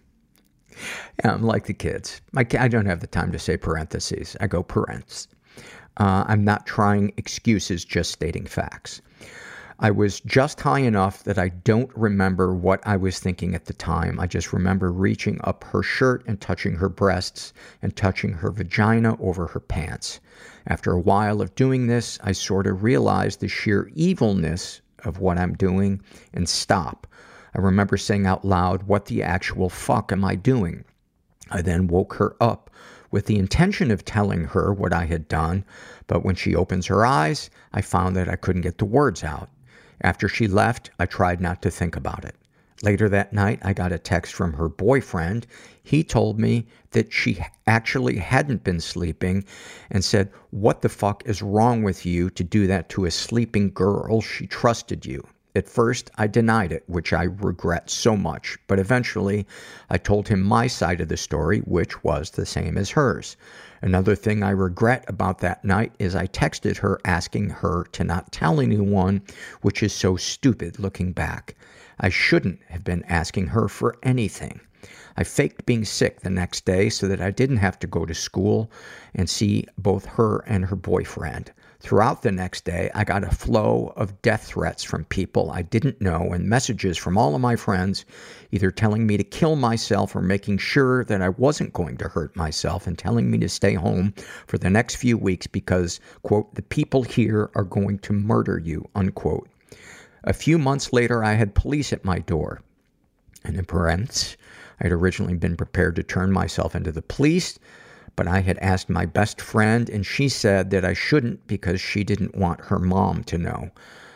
yeah, I'm like the kids. I, I don't have the time to say parentheses. I go parents. Uh, I'm not trying excuses, just stating facts. I was just high enough that I don't remember what I was thinking at the time. I just remember reaching up her shirt and touching her breasts and touching her vagina over her pants. After a while of doing this, I sort of realized the sheer evilness of what I'm doing and stop. I remember saying out loud, "What the actual fuck am I doing?" I then woke her up with the intention of telling her what I had done, but when she opens her eyes, I found that I couldn't get the words out. After she left, I tried not to think about it. Later that night, I got a text from her boyfriend. He told me that she actually hadn't been sleeping and said, "What the fuck is wrong with you to do that to a sleeping girl? She trusted you." At first, I denied it, which I regret so much, but eventually I told him my side of the story, which was the same as hers. Another thing I regret about that night is I texted her asking her to not tell anyone, which is so stupid looking back. I shouldn't have been asking her for anything. I faked being sick the next day so that I didn't have to go to school and see both her and her boyfriend. Throughout the next day, I got a flow of death threats from people I didn't know and messages from all of my friends, either telling me to kill myself or making sure that I wasn't going to hurt myself and telling me to stay home for the next few weeks because, quote, "the people here are going to murder you," unquote. A few months later, I had police at my door. And in parentheses, I had originally been prepared to turn myself into the police, but I had asked my best friend, and she said that I shouldn't because she didn't want her mom to know.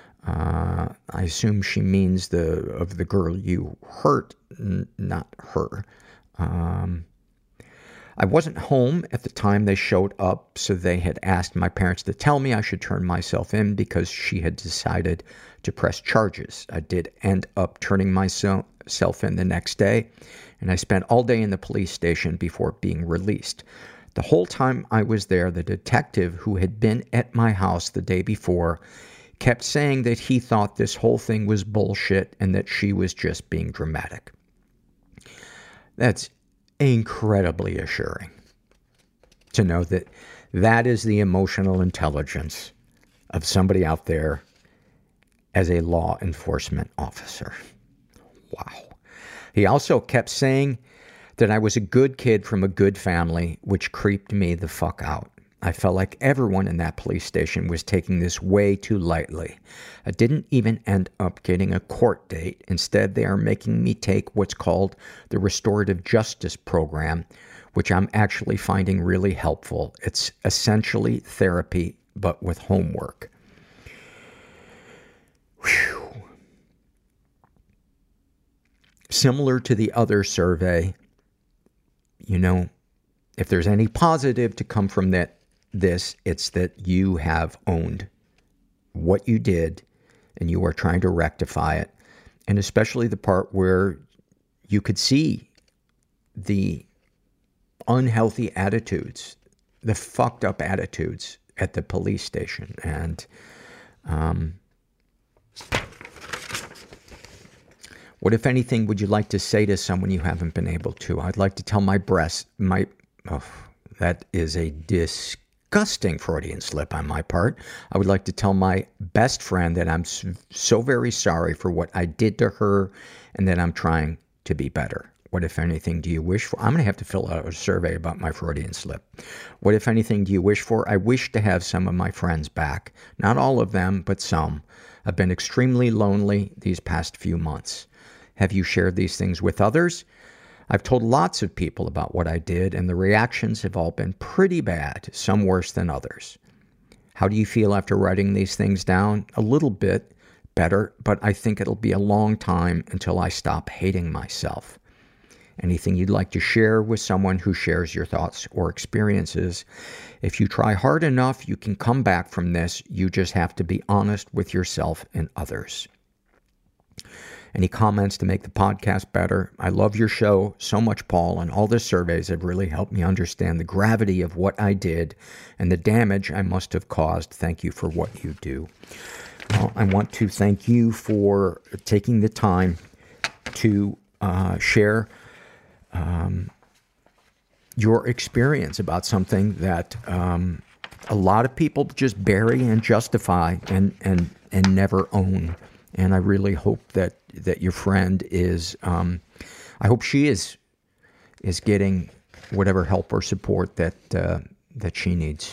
Uh, I assume she means the of the girl you hurt, n- not her. Um, I wasn't home at the time they showed up, so they had asked my parents to tell me I should turn myself in because she had decided to press charges. I did end up turning myself in the next day, and I spent all day in the police station before being released. The whole time I was there, the detective who had been at my house the day before kept saying that he thought this whole thing was bullshit and that she was just being dramatic. That's incredibly assuring to know that that is the emotional intelligence of somebody out there as a law enforcement officer. Wow. He also kept saying that I was a good kid from a good family, which creeped me the fuck out. I felt like everyone in that police station was taking this way too lightly. I didn't even end up getting a court date. Instead, they are making me take what's called the Restorative Justice Program, which I'm actually finding really helpful. It's essentially therapy, but with homework. Whew. Similar to the other survey, you know, if there's any positive to come from that, this, it's that you have owned what you did and you are trying to rectify it. And especially the part where you could see the unhealthy attitudes, the fucked up attitudes at the police station. And, um, what, if anything, would you like to say to someone you haven't been able to? I'd like to tell my breast, my, oh, that is a disgusting Freudian slip on my part. I would like to tell my best friend that I'm so very sorry for what I did to her and that I'm trying to be better. What, if anything, do you wish for? I'm going to have to fill out a survey about my Freudian slip. What, if anything, do you wish for? I wish to have some of my friends back. Not all of them, but some. I've been extremely lonely these past few months. Have you shared these things with others? I've told lots of people about what I did, and the reactions have all been pretty bad, some worse than others. How do you feel after writing these things down? A little bit better, but I think it'll be a long time until I stop hating myself. Anything you'd like to share with someone who shares your thoughts or experiences? If you try hard enough, you can come back from this. You just have to be honest with yourself and others. Any comments to make the podcast better? I love your show so much, Paul, and all the surveys have really helped me understand the gravity of what I did and the damage I must have caused. Thank you for what you do. Well, I want to thank you for taking the time to uh, share um, your experience about something that um, a lot of people just bury and justify and, and, and never own. And I really hope that, that your friend is, um, I hope she is, is getting whatever help or support that, uh, that she needs.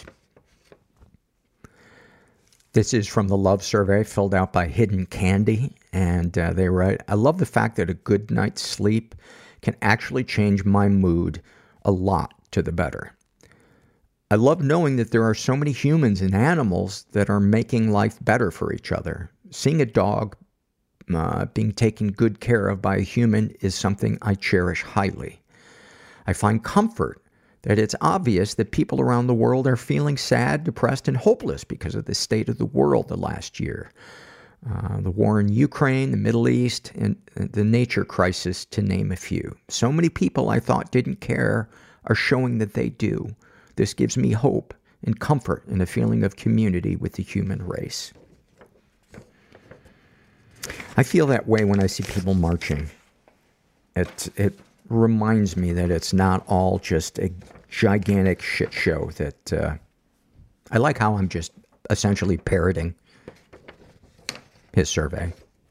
This is from the Love Survey, filled out by Hidden Candy, and uh, they write, I love the fact that a good night's sleep can actually change my mood a lot to the better. I love knowing that there are so many humans and animals that are making life better for each other. Seeing a dog uh, being taken good care of by a human is something I cherish highly. I find comfort that it's obvious that people around the world are feeling sad, depressed, and hopeless because of the state of the world the last year. Uh, the war in Ukraine, the Middle East, and the nature crisis, to name a few. So many people I thought didn't care are showing that they do. This gives me hope and comfort and a feeling of community with the human race. I feel that way when I see people marching. It, it reminds me that it's not all just a gigantic shit show that uh, I like how I'm just essentially parroting his survey.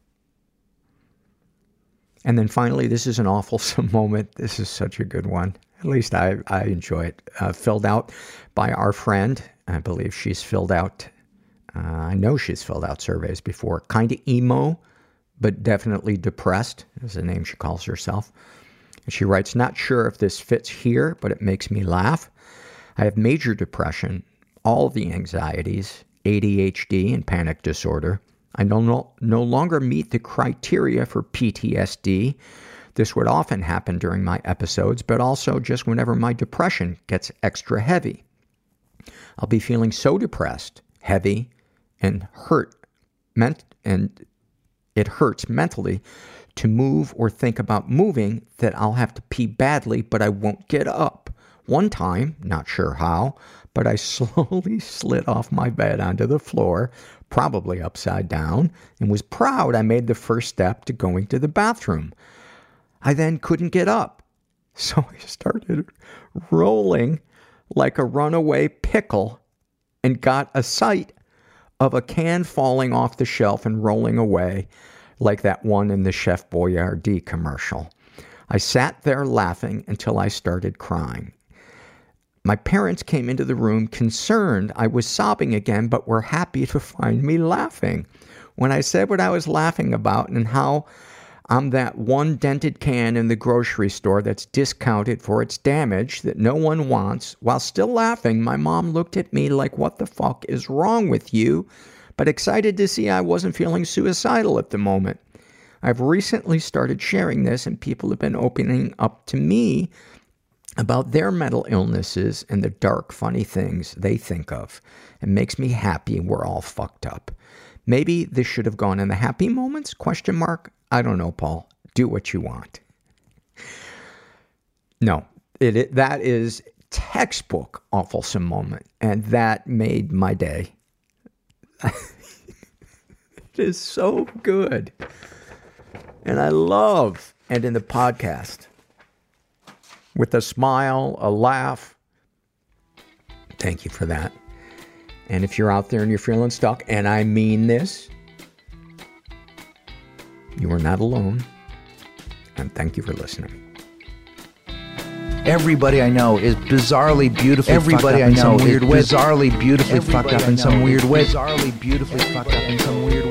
And then finally, this is an awfulsome moment. This is such a good one. At least I, I enjoy it. Uh, filled out by our friend. I believe she's filled out, uh, I know she's filled out surveys before. Kind of emo, but definitely depressed is the name she calls herself. She writes, not sure if this fits here, but it makes me laugh. I have major depression, all the anxieties, A D H D, and panic disorder. I no, no, no longer meet the criteria for P T S D. This would often happen during my episodes, but also just whenever my depression gets extra heavy. I'll be feeling so depressed, heavy, and hurt, meant, and it hurts mentally to move or think about moving that I'll have to pee badly, but I won't get up. One time, not sure how, but I slowly slid off my bed onto the floor, probably upside down, and was proud I made the first step to going to the bathroom. I then couldn't get up, so I started rolling like a runaway pickle and got a sight of a can falling off the shelf and rolling away like that one in the Chef Boyardee commercial. I sat there laughing until I started crying. My parents came into the room concerned I was sobbing again, but were happy to find me laughing. When I said what I was laughing about and how I'm that one dented can in the grocery store that's discounted for its damage that no one wants, while still laughing, my mom looked at me like, what the fuck is wrong with you? But excited to see I wasn't feeling suicidal at the moment. I've recently started sharing this, and people have been opening up to me about their mental illnesses and the dark, funny things they think of. It makes me happy we're all fucked up. Maybe this should have gone in the happy moments? Question mark. I don't know, Paul. Do what you want. No, it, it that is textbook awfulsome moment, and that made my day. It is so good. And I love ending the podcast with a smile, a laugh. Thank you for that. And if you're out there and you're feeling stuck, and I mean this, you are not alone. And thank you for listening. Everybody I know is bizarrely beautifully Everybody fucked up I know in some weird way. Bizarrely beautifully Everybody fucked up in some weird way. Bizarrely beautifully fucked up in some weird way.